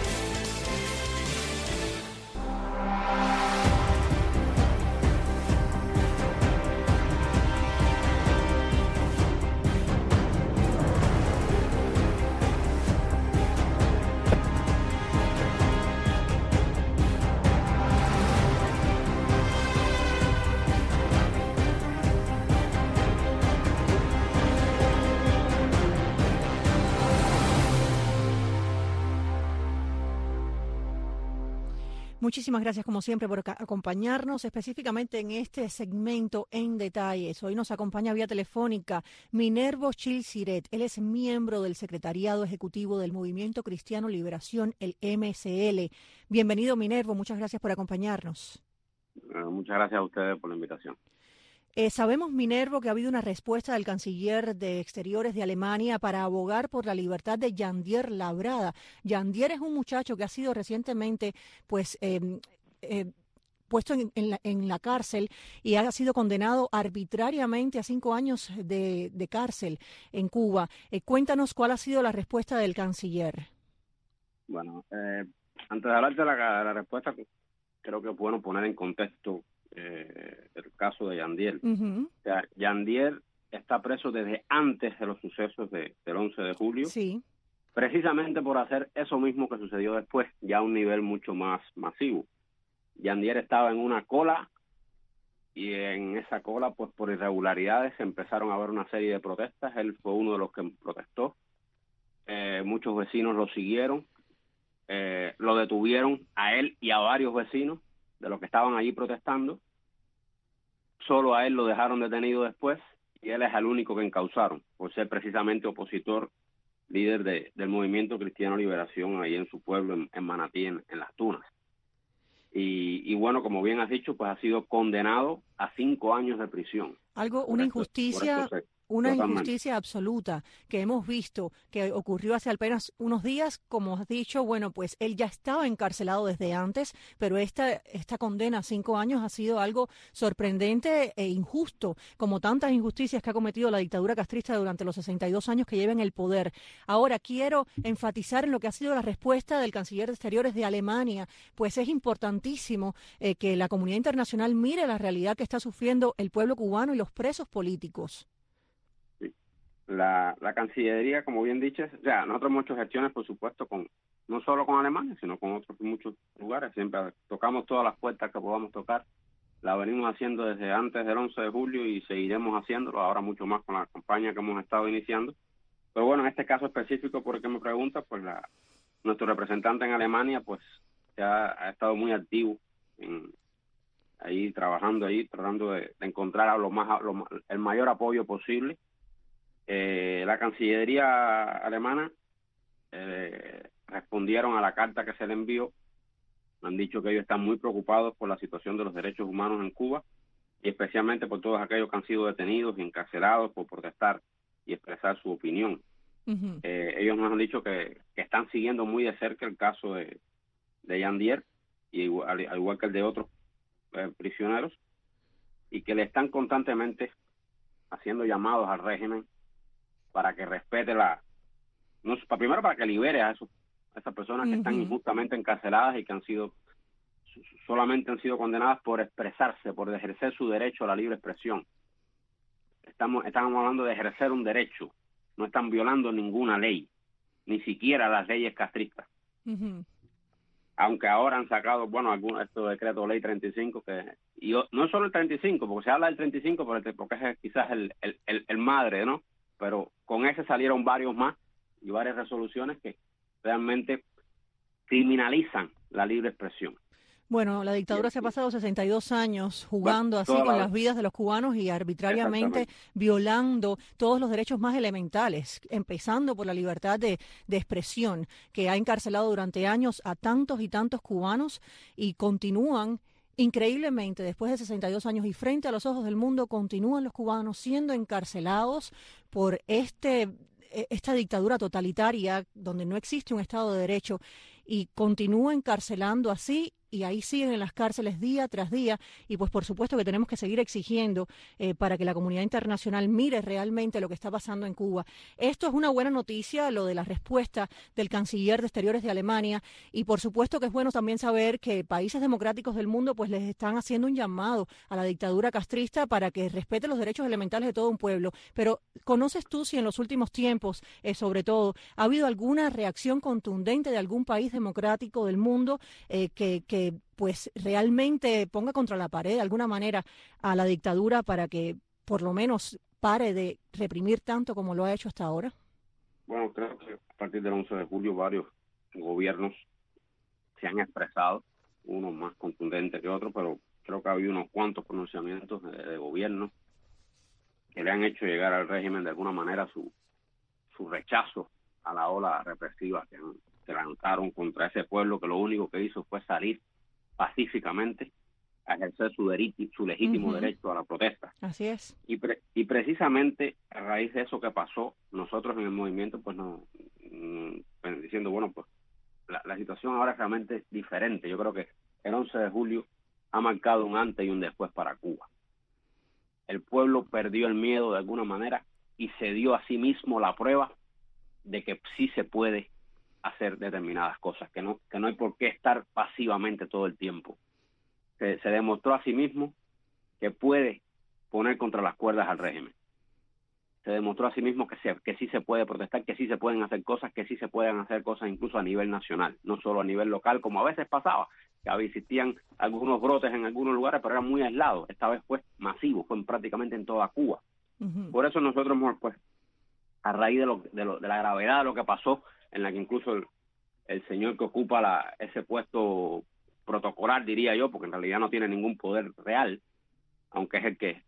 Muchísimas gracias, como siempre, por acompañarnos, específicamente en este segmento en detalles. Hoy nos acompaña vía telefónica Minervo Chilsiret. Él es miembro del Secretariado Ejecutivo del Movimiento Cristiano Liberación, el MCL. Bienvenido, Minervo. Muchas gracias por acompañarnos. Muchas gracias a ustedes por la invitación. Sabemos, Minervo, que ha habido una respuesta del canciller de Exteriores de Alemania para abogar por la libertad de Yandier Labrada. Yandier es un muchacho que ha sido recientemente puesto en la cárcel y ha sido condenado arbitrariamente a 5 años de cárcel en Cuba. Cuéntanos cuál ha sido la respuesta del canciller. Bueno, antes de hablar de la respuesta, creo que es bueno poner en contexto el caso de Yandier. O sea, Yandier está preso desde antes de los sucesos del 11 de julio, sí, precisamente por hacer eso mismo que sucedió después, ya a un nivel mucho más masivo. Yandier estaba en una cola y en esa cola, pues por irregularidades, empezaron a haber una serie de protestas. Él fue uno de los que protestó. Muchos vecinos lo siguieron, lo detuvieron a él y a varios vecinos de los que estaban allí protestando. Solo a él lo dejaron detenido después y él es el único que encausaron por ser precisamente opositor, líder del Movimiento Cristiano Liberación ahí en su pueblo, en Manatí, en Las Tunas. Y bueno, como bien has dicho, pues ha sido condenado a 5 años de prisión. Una injusticia absoluta que hemos visto que ocurrió hace apenas unos días. Como has dicho, bueno, pues él ya estaba encarcelado desde antes, pero esta condena a 5 años ha sido algo sorprendente e injusto, como tantas injusticias que ha cometido la dictadura castrista durante los 62 años que lleva en el poder. Ahora quiero enfatizar en lo que ha sido la respuesta del canciller de Exteriores de Alemania, pues es importantísimo que la comunidad internacional mire la realidad que está sufriendo el pueblo cubano y los presos políticos. La Cancillería, como bien dices, o sea, nosotros hemos hecho gestiones, por supuesto, no solo con Alemania, sino con otros muchos lugares. Siempre tocamos todas las puertas que podamos tocar. La venimos haciendo desde antes del 11 de julio y seguiremos haciéndolo, ahora mucho más con la campaña que hemos estado iniciando. Pero bueno, en este caso específico, por el que me preguntas, pues nuestro representante en Alemania, pues ha estado muy activo ahí trabajando tratando de encontrar el mayor apoyo posible. La Cancillería alemana respondieron a la carta que se le envió. Han dicho que ellos están muy preocupados por la situación de los derechos humanos en Cuba y especialmente por todos aquellos que han sido detenidos y encarcelados por protestar y expresar su opinión. Ellos nos han dicho que están siguiendo muy de cerca el caso de Yandier, y al igual que el de otros prisioneros, y que le están constantemente haciendo llamados al régimen para que respete primero para que libere a esas personas que están injustamente encarceladas y que solamente han sido condenadas por expresarse, por ejercer su derecho a la libre expresión. Estamos hablando de ejercer un derecho, no están violando ninguna ley, ni siquiera las leyes castristas. Aunque ahora han sacado, estos decretos ley 35, y no es solo el 35, porque se habla del 35 porque es quizás el madre, ¿no? Pero con ese salieron varios más y varias resoluciones que realmente criminalizan la libre expresión. Bueno, la dictadura se ha pasado 62 años jugando así con las vidas de los cubanos y arbitrariamente violando todos los derechos más elementales, empezando por la libertad de expresión, que ha encarcelado durante años a tantos y tantos cubanos y continúan. Increíblemente, después de 62 años y frente a los ojos del mundo, continúan los cubanos siendo encarcelados por esta dictadura totalitaria donde no existe un Estado de Derecho y continúa encarcelando así y ahí siguen en las cárceles día tras día y pues por supuesto que tenemos que seguir exigiendo para que la comunidad internacional mire realmente lo que está pasando en Cuba. Esto es una buena noticia, lo de la respuesta del canciller de Exteriores de Alemania y por supuesto que es bueno también saber que países democráticos del mundo pues les están haciendo un llamado a la dictadura castrista para que respete los derechos elementales de todo un pueblo. Pero ¿conoces tú si en los últimos tiempos, sobre todo, ha habido alguna reacción contundente de algún país democrático del mundo que pues realmente ponga contra la pared de alguna manera a la dictadura para que por lo menos pare de reprimir tanto como lo ha hecho hasta ahora? Bueno, creo que a partir del 11 de julio varios gobiernos se han expresado, unos más contundentes que otros, pero creo que ha habido unos cuantos pronunciamientos de gobierno que le han hecho llegar al régimen de alguna manera su rechazo a la ola represiva que lanzaron contra ese pueblo que lo único que hizo fue salir pacíficamente a ejercer su legítimo derecho a la protesta. Así es. Y precisamente a raíz de eso que pasó, nosotros en el movimiento pues diciendo, bueno, pues la situación ahora realmente es diferente. Yo creo que el 11 de julio ha marcado un antes y un después para Cuba. El pueblo perdió el miedo de alguna manera y se dio a sí mismo la prueba de que sí se puede hacer determinadas cosas, que no hay por qué estar pasivamente todo el tiempo. Se demostró a sí mismo que puede poner contra las cuerdas al régimen. Se demostró a sí mismo que sí se puede protestar, que sí se pueden hacer cosas, que sí se pueden hacer cosas incluso a nivel nacional, no solo a nivel local, como a veces pasaba, que existían algunos brotes en algunos lugares, pero eran muy aislados. Esta vez fue masivo, fue prácticamente en toda Cuba. Por eso nosotros, pues, a raíz de la gravedad de lo que pasó, en la que incluso el señor que ocupa ese puesto protocolar, diría yo, porque en realidad no tiene ningún poder real, aunque es el que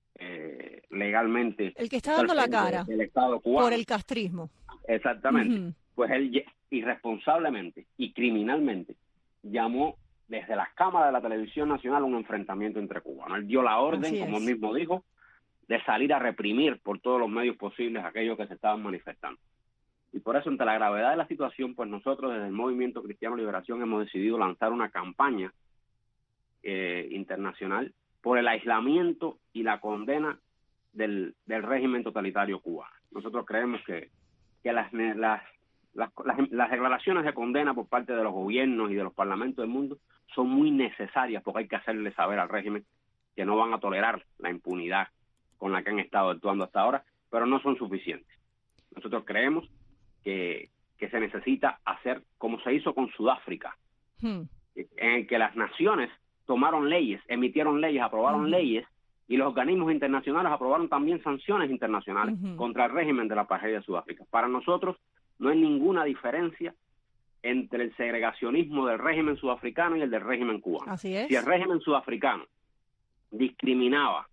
legalmente... El que está dando la cara del Estado cubano. Por el castrismo. Exactamente. Pues él irresponsablemente y criminalmente llamó desde las cámaras de la televisión nacional un enfrentamiento entre cubanos. Él dio la orden, como él mismo dijo, de salir a reprimir por todos los medios posibles a aquellos que se estaban manifestando. Y por eso, ante la gravedad de la situación, pues nosotros desde el Movimiento Cristiano Liberación hemos decidido lanzar una campaña internacional por el aislamiento y la condena del régimen totalitario cubano. Nosotros creemos que las declaraciones de condena por parte de los gobiernos y de los parlamentos del mundo son muy necesarias, porque hay que hacerle saber al régimen que no van a tolerar la impunidad con la que han estado actuando hasta ahora, pero no son suficientes. Nosotros creemos que se necesita hacer como se hizo con Sudáfrica, en el que las naciones tomaron leyes, emitieron leyes, aprobaron leyes, y los organismos internacionales aprobaron también sanciones internacionales contra el régimen de la apartheid de Sudáfrica. Para nosotros no hay ninguna diferencia entre el segregacionismo del régimen sudafricano y el del régimen cubano. Así es. Si el régimen sudafricano discriminaba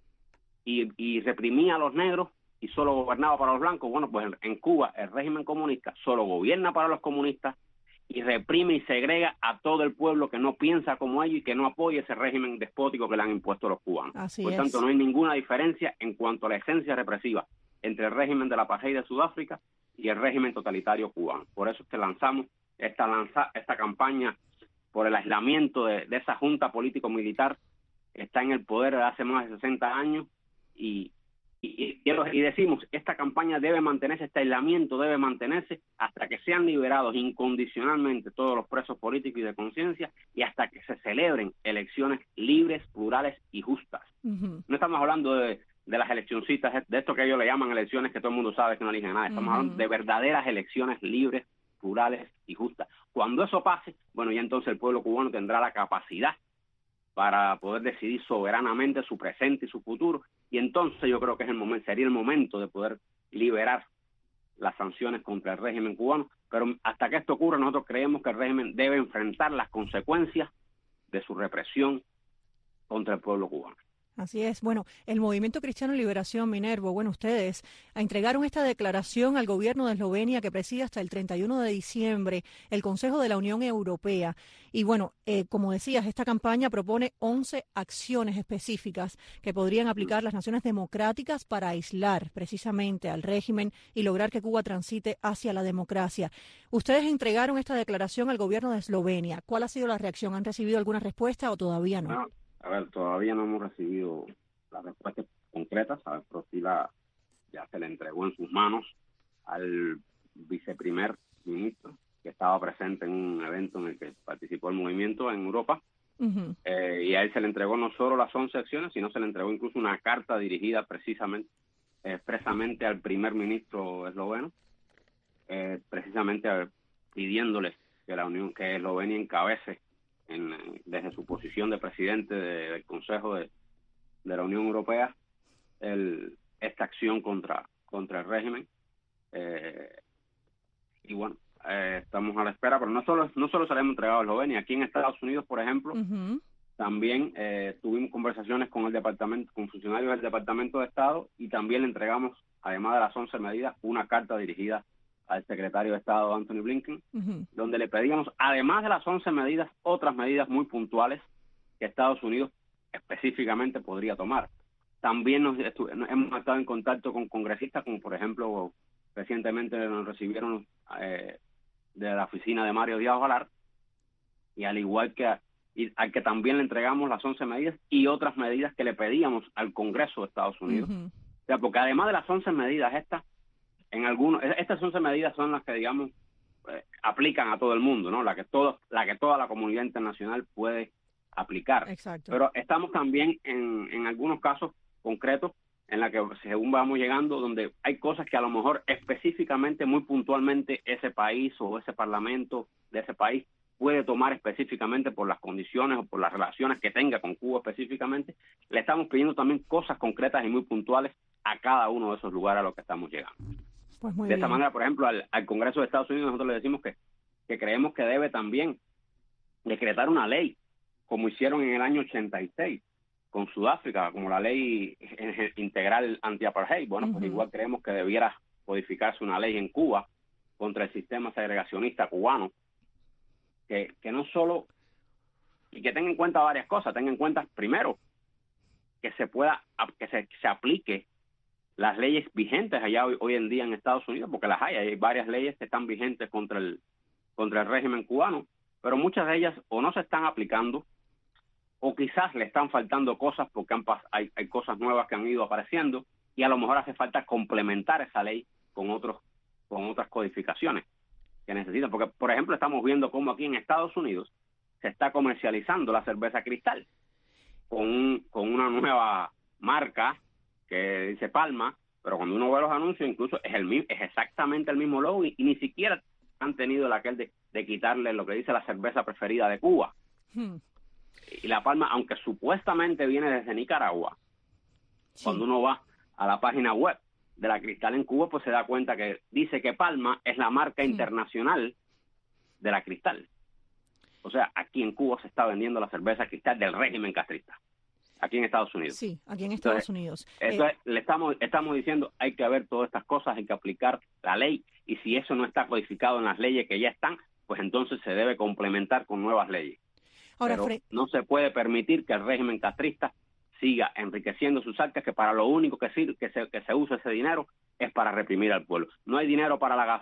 y reprimía a los negros y solo gobernaba para los blancos, bueno, pues en Cuba el régimen comunista solo gobierna para los comunistas y reprime y segrega a todo el pueblo que no piensa como ellos y que no apoya ese régimen despótico que le han impuesto los cubanos. Por tanto, no hay ninguna diferencia en cuanto a la esencia represiva entre el régimen de la apartheid de Sudáfrica y el régimen totalitario cubano. Por eso es que lanzamos esta campaña por el aislamiento de esa junta político-militar que está en el poder desde hace más de 60 años y decimos, esta campaña debe mantenerse, este aislamiento debe mantenerse hasta que sean liberados incondicionalmente todos los presos políticos y de conciencia y hasta que se celebren elecciones libres, plurales y justas. No estamos hablando de las eleccioncitas, de esto que ellos le llaman elecciones que todo el mundo sabe que no eligen nada. Estamos hablando de verdaderas elecciones libres, plurales y justas. Cuando eso pase, bueno, ya entonces el pueblo cubano tendrá la capacidad para poder decidir soberanamente su presente y su futuro, y entonces yo creo que sería el momento de poder liberar las sanciones contra el régimen cubano, pero hasta que esto ocurra nosotros creemos que el régimen debe enfrentar las consecuencias de su represión contra el pueblo cubano. Así es. Bueno, el Movimiento Cristiano Liberación, Minervo, bueno, ustedes entregaron esta declaración al gobierno de Eslovenia que preside hasta el 31 de diciembre el Consejo de la Unión Europea. Y bueno, como decías, esta campaña propone 11 acciones específicas que podrían aplicar las naciones democráticas para aislar precisamente al régimen y lograr que Cuba transite hacia la democracia. Ustedes entregaron esta declaración al gobierno de Eslovenia. ¿Cuál ha sido la reacción? ¿Han recibido alguna respuesta o todavía no? Bueno, a ver, todavía no hemos recibido las respuestas concretas, pero sí ya se le entregó en sus manos al viceprimer ministro que estaba presente en un evento en el que participó el movimiento en Europa. Uh-huh. Y a él se le entregó no solo las 11 acciones, sino se le entregó incluso una carta dirigida expresamente al primer ministro esloveno, precisamente pidiéndole que Eslovenia encabece desde su posición de presidente del Consejo de la Unión Europea esta acción contra el régimen. Y bueno, estamos a la espera, pero no solo se le hemos entregado a Eslovenia. Aquí en Estados Unidos, por ejemplo, uh-huh, también tuvimos conversaciones con funcionarios del Departamento de Estado, y también le entregamos, además de las 11 medidas, una carta dirigida al secretario de Estado Anthony Blinken, uh-huh, donde le pedíamos, además de las 11 medidas, otras medidas muy puntuales que Estados Unidos específicamente podría tomar. También hemos estado en contacto con congresistas, como por ejemplo, recientemente nos recibieron de la oficina de Mario Díaz Valar, y al igual que al que también le entregamos las 11 medidas y otras medidas que le pedíamos al Congreso de Estados Unidos. Uh-huh. O sea, porque además de las 11 medidas estas 11 medidas son las que, digamos, aplican a todo el mundo, ¿no? La que toda la comunidad internacional puede aplicar. Exacto. Pero estamos también en algunos casos concretos en la que según vamos llegando, donde hay cosas que a lo mejor específicamente, muy puntualmente, ese país o ese parlamento de ese país puede tomar específicamente por las condiciones o por las relaciones que tenga con Cuba específicamente. Le estamos pidiendo también cosas concretas y muy puntuales a cada uno de esos lugares a los que estamos llegando. Pues de esta manera, por ejemplo, al Congreso de Estados Unidos nosotros le decimos que creemos que debe también decretar una ley, como hicieron en el año 86 con Sudáfrica, como la ley integral anti-apartheid. Bueno, uh-huh, pues igual creemos que debiera codificarse una ley en Cuba contra el sistema segregacionista cubano, que no solo, y que tenga en cuenta varias cosas. Tenga en cuenta, primero, que se aplique las leyes vigentes allá hoy en día en Estados Unidos, porque hay varias leyes que están vigentes contra el régimen cubano, pero muchas de ellas o no se están aplicando, o quizás le están faltando cosas porque hay cosas nuevas que han ido apareciendo, y a lo mejor hace falta complementar esa ley con otras codificaciones que necesitan. Porque, por ejemplo, estamos viendo cómo aquí en Estados Unidos se está comercializando la cerveza Cristal con una nueva marca que dice Palma, pero cuando uno ve los anuncios incluso es exactamente el mismo logo, y ni siquiera han tenido aquel de quitarle lo que dice la cerveza preferida de Cuba. Y la Palma, aunque supuestamente viene desde Nicaragua, sí, cuando uno va a la página web de la Cristal en Cuba, pues se da cuenta que dice que Palma es la marca internacional de la Cristal. O sea, aquí en Cuba se está vendiendo la cerveza Cristal del régimen castrista. Aquí en Estados Unidos. Sí, aquí en Estados Unidos. Entonces, le estamos diciendo, hay que ver todas estas cosas, hay que aplicar la ley, y si eso no está codificado en las leyes que ya están, pues entonces se debe complementar con nuevas leyes. Ahora, pero no se puede permitir que el régimen castrista siga enriqueciendo sus arcas, que para lo único que se usa ese dinero es para reprimir al pueblo. No hay dinero para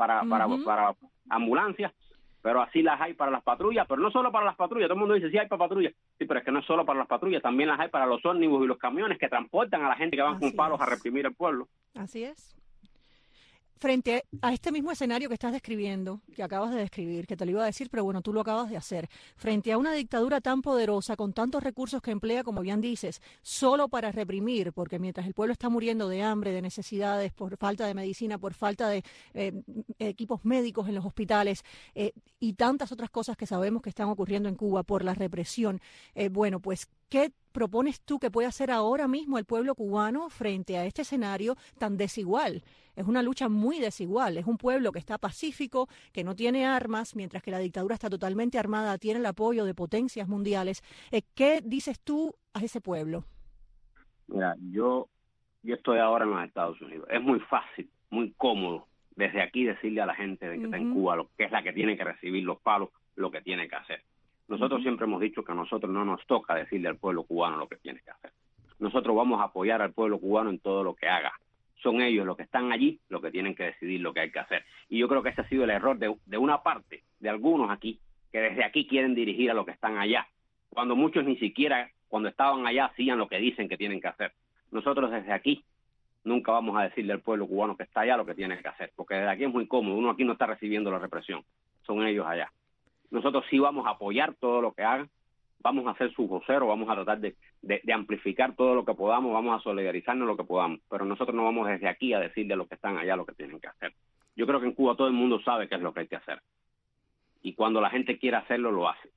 ambulancias, pero así las hay para las patrullas, pero no solo para las patrullas. Todo el mundo dice, sí hay para patrullas. Sí, pero es que no es solo para las patrullas, también las hay para los ómnibus y los camiones que transportan a la gente que van con palos a reprimir al pueblo. Así es. Frente a este mismo escenario que estás describiendo, que acabas de describir, que te lo iba a decir, pero bueno, tú lo acabas de hacer, frente a una dictadura tan poderosa, con tantos recursos que emplea, como bien dices, solo para reprimir, porque mientras el pueblo está muriendo de hambre, de necesidades, por falta de medicina, por falta de equipos médicos en los hospitales, y tantas otras cosas que sabemos que están ocurriendo en Cuba por la represión, bueno, pues ¿Qué propones tú que puede hacer ahora mismo el pueblo cubano frente a este escenario tan desigual? Es una lucha muy desigual. Es un pueblo que está pacífico, que no tiene armas, mientras que la dictadura está totalmente armada, tiene el apoyo de potencias mundiales. ¿Qué dices tú a ese pueblo? Mira, yo estoy ahora en los Estados Unidos. Es muy fácil, muy cómodo desde aquí decirle a la gente de que está en Cuba, que es la que tiene que recibir los palos, lo que tiene que hacer. Nosotros siempre hemos dicho que a nosotros no nos toca decirle al pueblo cubano lo que tiene que hacer. Nosotros vamos a apoyar al pueblo cubano en todo lo que haga. Son ellos los que están allí los que tienen que decidir lo que hay que hacer. Y yo creo que ese ha sido el error de una parte, de algunos aquí, que desde aquí quieren dirigir a los que están allá, cuando muchos ni siquiera cuando estaban allá hacían lo que dicen que tienen que hacer. Nosotros desde aquí nunca vamos a decirle al pueblo cubano que está allá lo que tiene que hacer, porque desde aquí es muy cómodo, uno aquí no está recibiendo la represión, son ellos allá. Nosotros sí vamos a apoyar todo lo que hagan, vamos a ser sus voceros, vamos a tratar de amplificar todo lo que podamos, vamos a solidarizarnos lo que podamos, pero nosotros no vamos desde aquí a decirle a los que están allá lo que tienen que hacer. Yo creo que en Cuba todo el mundo sabe qué es lo que hay que hacer, y cuando la gente quiere hacerlo, lo hace.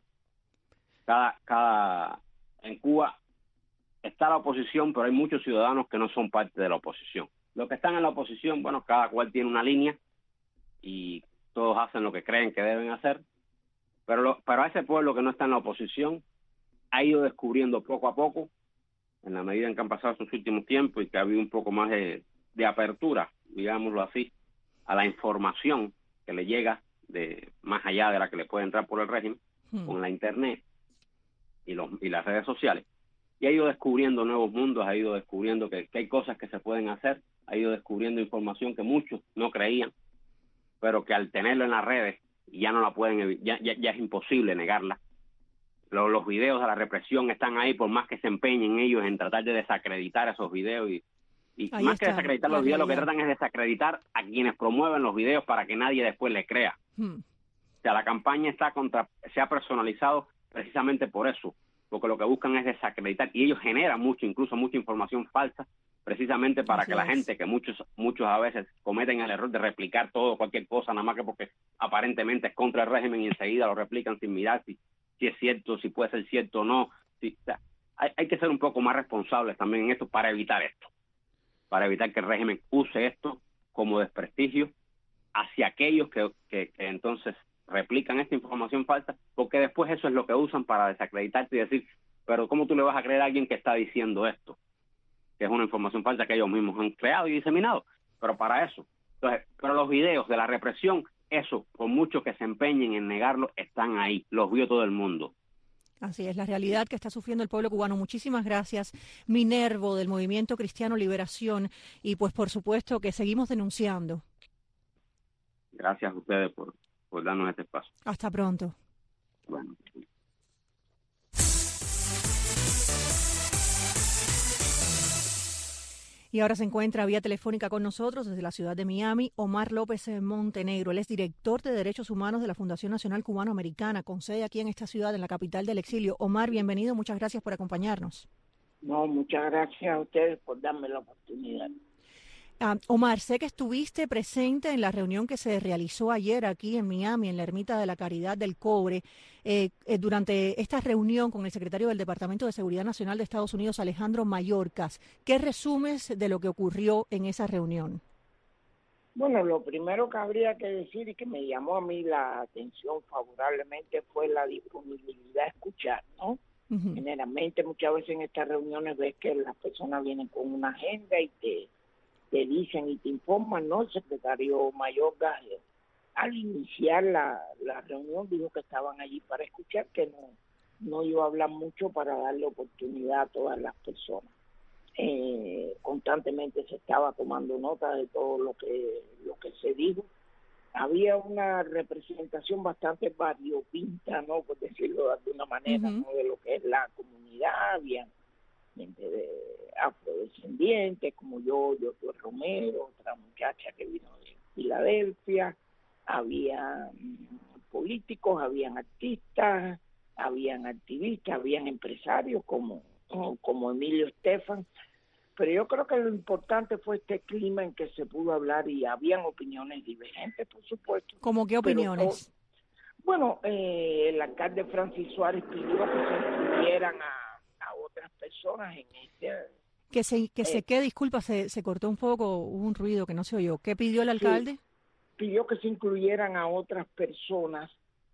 En Cuba está la oposición, pero hay muchos ciudadanos que no son parte de la oposición. Los que están en la oposición, bueno, cada cual tiene una línea y todos hacen lo que creen que deben hacer, pero a ese pueblo que no está en la oposición ha ido descubriendo poco a poco, en la medida en que han pasado sus últimos tiempos y que ha habido un poco más de apertura, digámoslo así, a la información que le llega de más allá de la que le puede entrar por el régimen, con la internet y las redes sociales. Y ha ido descubriendo nuevos mundos, ha ido descubriendo que hay cosas que se pueden hacer, ha ido descubriendo información que muchos no creían, pero que al tenerlo en las redes ya no la pueden, ya es imposible negarla. Los videos de la represión están ahí, por más que se empeñen ellos en tratar de desacreditar esos videos y más que desacreditar los videos, lo que tratan es desacreditar a quienes promueven los videos para que nadie después les crea. O sea, la campaña se ha personalizado precisamente por eso, porque lo que buscan es desacreditar, y ellos generan incluso mucha información falsa, precisamente para que la gente, que muchos a veces cometen el error de replicar todo, cualquier cosa, nada más que porque aparentemente es contra el régimen, y enseguida lo replican sin mirar si es cierto, si puede ser cierto o no. O sea, hay que ser un poco más responsables también en esto para evitar que el régimen use esto como desprestigio hacia aquellos que entonces replican esta información falsa, porque después eso es lo que usan para desacreditarte y decir, pero ¿cómo tú le vas a creer a alguien que está diciendo esto? Que es una información falsa que ellos mismos han creado y diseminado, pero para eso. Entonces, pero los videos de la represión, eso, por mucho que se empeñen en negarlo, están ahí, los vio todo el mundo. Así es, la realidad que está sufriendo el pueblo cubano. Muchísimas gracias, Minervo, del Movimiento Cristiano Liberación, y pues por supuesto que seguimos denunciando. Gracias a ustedes por darnos este espacio. Hasta pronto. Bueno. Y ahora se encuentra vía telefónica con nosotros desde la ciudad de Miami, Omar López Montenegro. Él es director de Derechos Humanos de la Fundación Nacional Cubano-Americana, con sede aquí en esta ciudad, en la capital del exilio. Omar, bienvenido, muchas gracias por acompañarnos. No, muchas gracias a ustedes por darme la oportunidad. Omar, sé que estuviste presente en la reunión que se realizó ayer aquí en Miami, en la Ermita de la Caridad del Cobre, durante esta reunión con el secretario del Departamento de Seguridad Nacional de Estados Unidos, Alejandro Mayorkas. ¿Qué resumes de lo que ocurrió en esa reunión? Bueno, lo primero que habría que decir y que me llamó a mí la atención favorablemente fue la disponibilidad a escuchar, ¿no? Generalmente muchas veces en estas reuniones ves que las personas vienen con una agenda y te dicen y te informan, ¿no? El secretario Mayorkas, al iniciar la reunión, dijo que estaban allí para escuchar, que no iba a hablar mucho para darle oportunidad a todas las personas. Constantemente se estaba tomando nota de todo lo que se dijo. Había una representación bastante variopinta, ¿no? Por decirlo de alguna manera, ¿no? De lo que es la comunidad. Había gente de afrodescendientes como yo tuve Romero, otra muchacha que vino de Filadelfia, había políticos, habían artistas, habían activistas, habían empresarios como Emilio Estefan, pero yo creo que lo importante fue este clima en que se pudo hablar y habían opiniones divergentes, por supuesto. ¿Cómo qué opiniones? Bueno, el alcalde Francis Suárez pidió que se incluyeran a personas en este... Disculpa, se cortó un poco, hubo un ruido que no se oyó. ¿Qué pidió el alcalde? Sí, pidió que se incluyeran a otras personas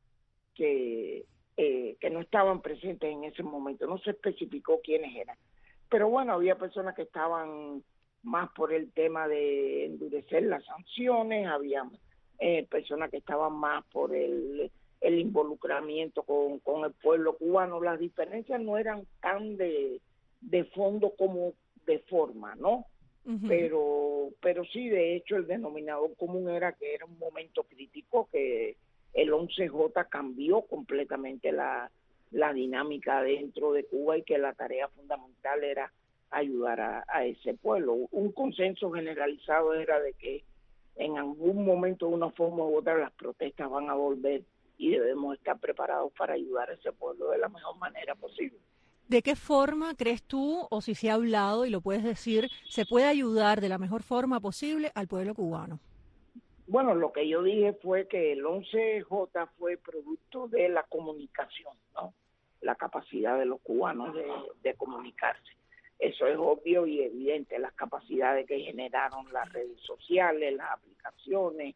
que no estaban presentes en ese momento. No se especificó quiénes eran. Pero bueno, había personas que estaban más por el tema de endurecer las sanciones, había personas que estaban más por el involucramiento con el pueblo cubano. Las diferencias no eran tan de fondo como de forma, ¿no? Uh-huh. Pero sí, de hecho, el denominador común era que era un momento crítico, que el 11J cambió completamente la dinámica dentro de Cuba y que la tarea fundamental era ayudar a ese pueblo. Un consenso generalizado era de que en algún momento, de una forma u otra, las protestas van a volver y debemos estar preparados para ayudar a ese pueblo de la mejor manera posible. ¿De qué forma crees tú, o si se ha hablado y lo puedes decir, se puede ayudar de la mejor forma posible al pueblo cubano? Bueno, lo que yo dije fue que el 11J fue producto de la comunicación, ¿no? La capacidad de los cubanos de comunicarse. Eso es obvio y evidente, las capacidades que generaron las redes sociales, las aplicaciones,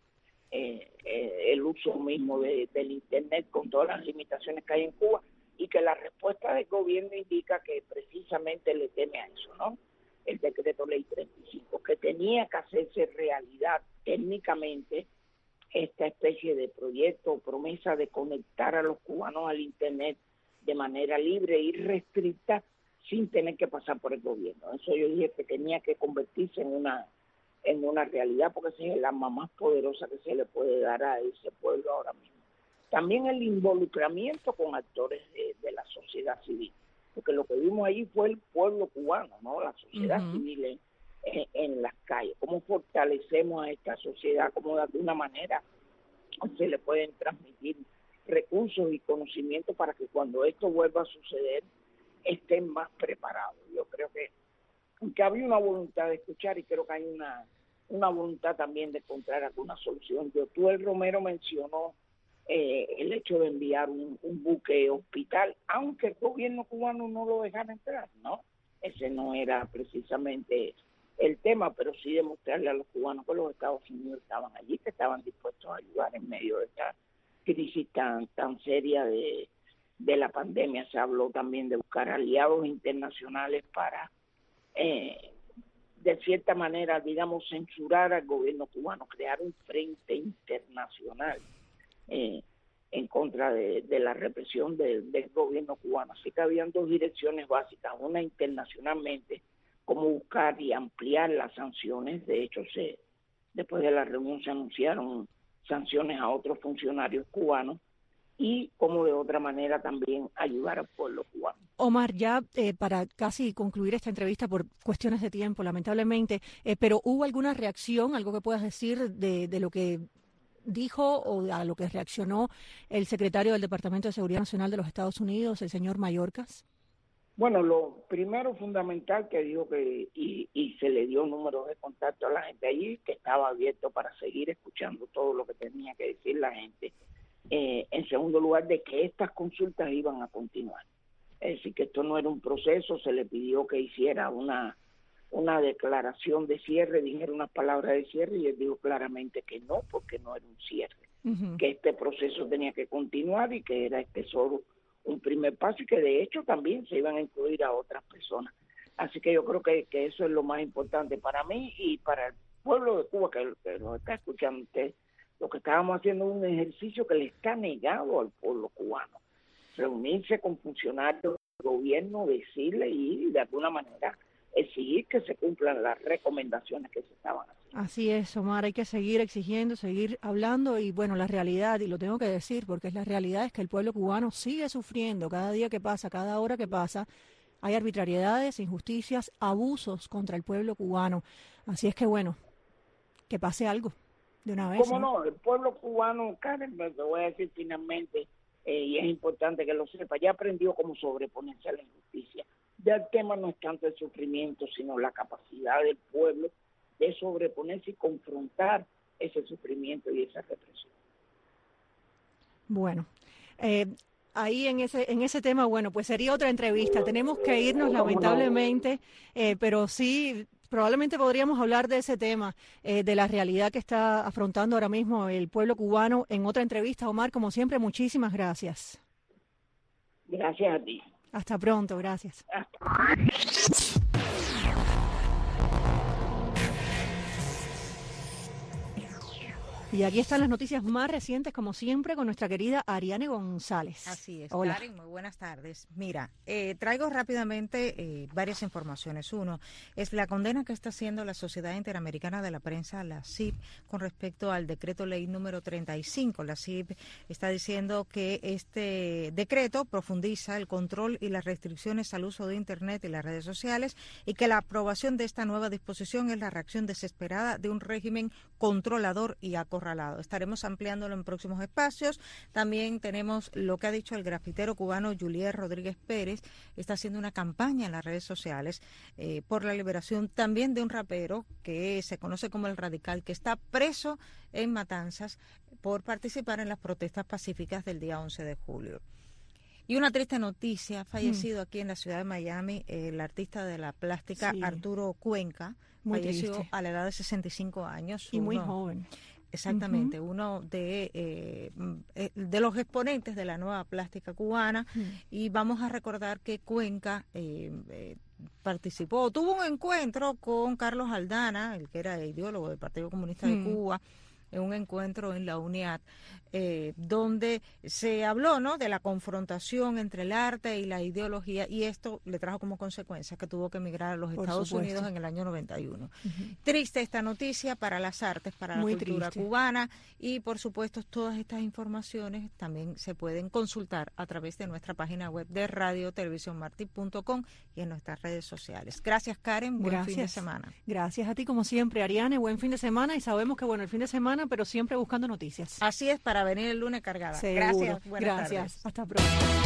el uso mismo del Internet con todas las limitaciones que hay en Cuba, y que la respuesta del gobierno indica que precisamente le teme a eso, ¿no? El decreto ley 35, que tenía que hacerse realidad técnicamente esta especie de proyecto o promesa de conectar a los cubanos al Internet de manera libre y restricta sin tener que pasar por el gobierno. Eso yo dije que tenía que convertirse en una realidad, porque esa es el arma más poderosa que se le puede dar a ese pueblo ahora mismo. También el involucramiento con actores de la sociedad civil, porque lo que vimos ahí fue el pueblo cubano, ¿no? La sociedad uh-huh. civil en las calles. ¿Cómo fortalecemos a esta sociedad? ¿Cómo de alguna manera se le pueden transmitir recursos y conocimientos para que cuando esto vuelva a suceder estén más preparados? Yo creo que había una voluntad de escuchar y creo que hay una voluntad también de encontrar alguna solución. Yotuel Romero mencionó el hecho de enviar un buque hospital, aunque el gobierno cubano no lo dejara entrar, ¿no? Ese no era precisamente el tema, pero sí demostrarle a los cubanos que los Estados Unidos estaban allí, que estaban dispuestos a ayudar en medio de esta crisis tan seria de la pandemia. Se habló también de buscar aliados internacionales para, de cierta manera, digamos, censurar al gobierno cubano, crear un frente internacional en contra de la represión del gobierno cubano. Así que habían dos direcciones básicas, una internacionalmente, cómo buscar y ampliar las sanciones. De hecho, después de la reunión se anunciaron sanciones a otros funcionarios cubanos, y cómo de otra manera también ayudar al pueblo cubano. Omar, ya para casi concluir esta entrevista por cuestiones de tiempo, lamentablemente, pero ¿hubo alguna reacción, algo que puedas decir de lo que dijo o a lo que reaccionó el secretario del Departamento de Seguridad Nacional de los Estados Unidos, el señor Mayorkas? Bueno, lo primero fundamental que dijo que y se le dio números de contacto a la gente allí, que estaba abierto para seguir escuchando todo lo que tenía que decir la gente. En segundo lugar, de que estas consultas iban a continuar. Es decir, que esto no era un proceso, se le pidió que hiciera una declaración de cierre, dijera unas palabras de cierre, y él dijo claramente que no, porque no era un cierre, uh-huh. que este proceso tenía que continuar y que era solo un primer paso, y que de hecho también se iban a incluir a otras personas. Así que yo creo que eso es lo más importante para mí y para el pueblo de Cuba que lo está escuchando usted. Lo que estábamos haciendo es un ejercicio que le está negado al pueblo cubano. Reunirse con funcionarios del gobierno, decirle y de alguna manera exigir que se cumplan las recomendaciones que se estaban haciendo. Así es, Omar, hay que seguir exigiendo, seguir hablando y bueno, la realidad, y lo tengo que decir porque es la realidad, es que el pueblo cubano sigue sufriendo cada día que pasa, cada hora que pasa. Hay arbitrariedades, injusticias, abusos contra el pueblo cubano. Así es que bueno, que pase algo. De una vez. ¿Cómo no? El pueblo cubano, Karen, me lo voy a decir finalmente, y es importante que lo sepa, ya aprendió cómo sobreponerse a la injusticia. Ya el tema no es tanto el sufrimiento, sino la capacidad del pueblo de sobreponerse y confrontar ese sufrimiento y esa represión. Bueno, Ahí en ese tema, bueno, pues sería otra entrevista. Tenemos que irnos lamentablemente, pero sí, probablemente podríamos hablar de ese tema, de la realidad que está afrontando ahora mismo el pueblo cubano en otra entrevista. Omar, como siempre, muchísimas gracias. Gracias a ti. Hasta pronto, gracias. Y aquí están las noticias más recientes, como siempre, con nuestra querida Ariane González. Así es, Hola. Karen, muy buenas tardes. Mira, traigo rápidamente varias informaciones. Uno, es la condena que está haciendo la Sociedad Interamericana de la Prensa, la CIP, con respecto al decreto ley número 35. La CIP está diciendo que este decreto profundiza el control y las restricciones al uso de Internet y las redes sociales, y que la aprobación de esta nueva disposición es la reacción desesperada de un régimen controlador y acorralado. Estaremos ampliándolo en próximos espacios. También tenemos lo que ha dicho el grafitero cubano Julier Rodríguez Pérez. Está haciendo una campaña en las redes sociales por la liberación también de un rapero que se conoce como El Radical, que está preso en Matanzas por participar en las protestas pacíficas del día 11 de julio. Y una triste noticia, ha fallecido aquí en la ciudad de Miami el artista de la plástica Arturo Cuenca, falleció triste a la edad de 65 años. Y muy joven. Exactamente, uno de los exponentes de la nueva plástica cubana. Y vamos a recordar que Cuenca tuvo un encuentro con Carlos Aldana, el que era ideólogo del Partido Comunista de Cuba, en un encuentro en la UNIAD, donde se habló, ¿no?, de la confrontación entre el arte y la ideología, y esto le trajo como consecuencia que tuvo que emigrar a los Estados Unidos en el año 91. Triste esta noticia para las artes, para la cultura cubana, y por supuesto todas estas informaciones también se pueden consultar a través de nuestra página web de radiotelevisiónmarti.com y en nuestras redes sociales. Gracias, Karen, buen fin de semana. Gracias a ti como siempre, Ariane, buen fin de semana, y sabemos que bueno, el fin de semana, pero siempre buscando noticias. Así es, para venir el lunes cargada. Seguro. Gracias, buenas tardes. Hasta pronto.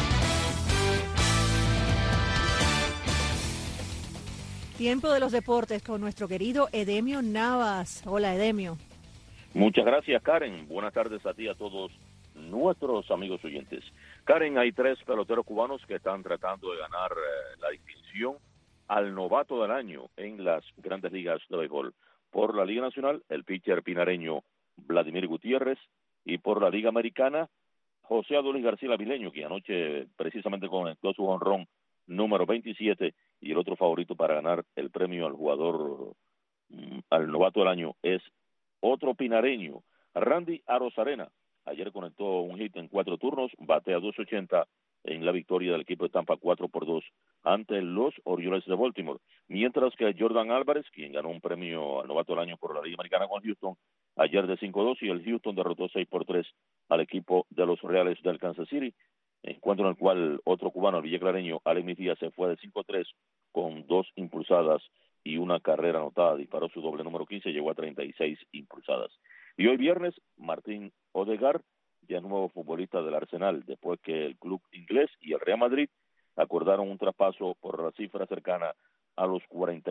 Tiempo de los deportes con nuestro querido Edemio Navas. Hola, Edemio. Muchas gracias, Karen. Buenas tardes a ti y a todos nuestros amigos oyentes. Karen, hay 3 peloteros cubanos que están tratando de ganar la distinción al novato del año en las grandes ligas de béisbol. Por la Liga Nacional, el pitcher pinareño Vladimir Gutiérrez, y por la Liga Americana, José Adolis García Lavileño, que anoche precisamente conectó su jonrón número 27, y el otro favorito para ganar el premio al jugador, al novato del año, es otro pinareño, Randy Arozarena. Ayer conectó un hit en 4 turnos, batea 2.80 en la victoria del equipo de Tampa 4-2 ante los Orioles de Baltimore. Mientras que Jordan Álvarez, quien ganó un premio al novato del año por la Liga Americana con Houston, ayer de 5-2, y el Houston derrotó 6-3 al equipo de los Reales del Kansas City, encuentro en el cual otro cubano, el villeclareño Alex Díaz, se fue de 5-3 con 2 impulsadas y una carrera anotada. Disparó su doble número 15 y llegó a 36 impulsadas. Y hoy viernes, Martín Odegaard, ya nuevo futbolista del Arsenal, después que el club inglés y el Real Madrid acordaron un traspaso por la cifra cercana a los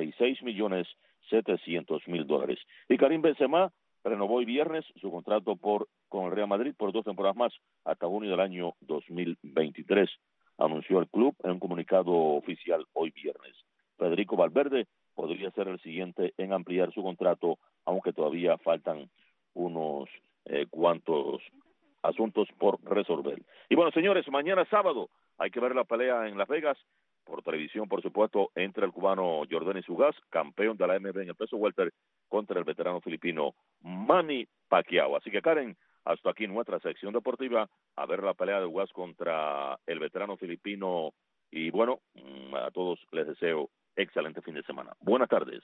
$46.700.000. Y Karim Benzema renovó hoy viernes su contrato con el Real Madrid por 2 temporadas más, hasta junio del año 2023, anunció el club en un comunicado oficial hoy viernes. Federico Valverde podría ser el siguiente en ampliar su contrato, aunque todavía faltan unos cuantos asuntos por resolver. Y bueno, señores, mañana sábado hay que ver la pelea en Las Vegas, por televisión, por supuesto, entre el cubano Yordenis Ugas, campeón de la AMB en el peso welter, contra el veterano filipino Manny Pacquiao. Así que, Karen, hasta aquí nuestra sección deportiva, a ver la pelea de Ugas contra el veterano filipino, y bueno, a todos les deseo excelente fin de semana. Buenas tardes.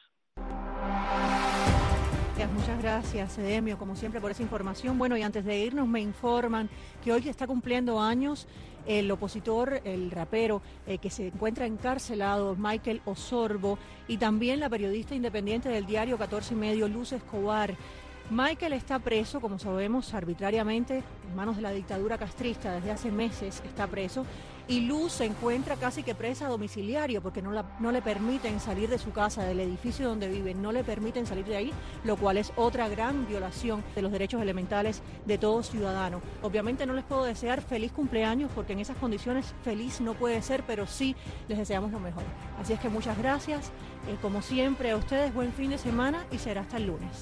Muchas gracias, Edemio, como siempre, por esa información. Bueno, y antes de irnos, me informan que hoy está cumpliendo años el opositor, el rapero que se encuentra encarcelado, Michael Osorbo, y también la periodista independiente del diario 14 y Medio, Luz Escobar. Michael está preso, como sabemos, arbitrariamente, en manos de la dictadura castrista. Desde hace meses está preso. y Luz se encuentra casi que presa domiciliario porque no le permiten salir de su casa, del edificio donde vive, no le permiten salir de ahí, lo cual es otra gran violación de los derechos elementales de todo ciudadano. Obviamente no les puedo desear feliz cumpleaños porque en esas condiciones feliz no puede ser, pero sí les deseamos lo mejor. Así es que muchas gracias, como siempre a ustedes, buen fin de semana y será hasta el lunes.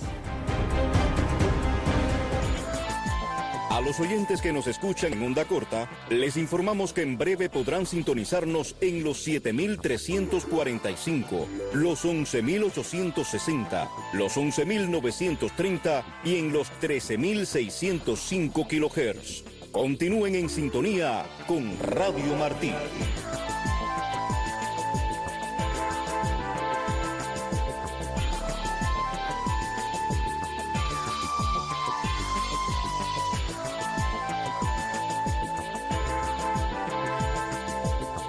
A los oyentes que nos escuchan en onda corta, les informamos que en breve podrán sintonizarnos en los 7.345, los 11.860, los 11.930 y en los 13.605 kHz. Continúen en sintonía con Radio Martí.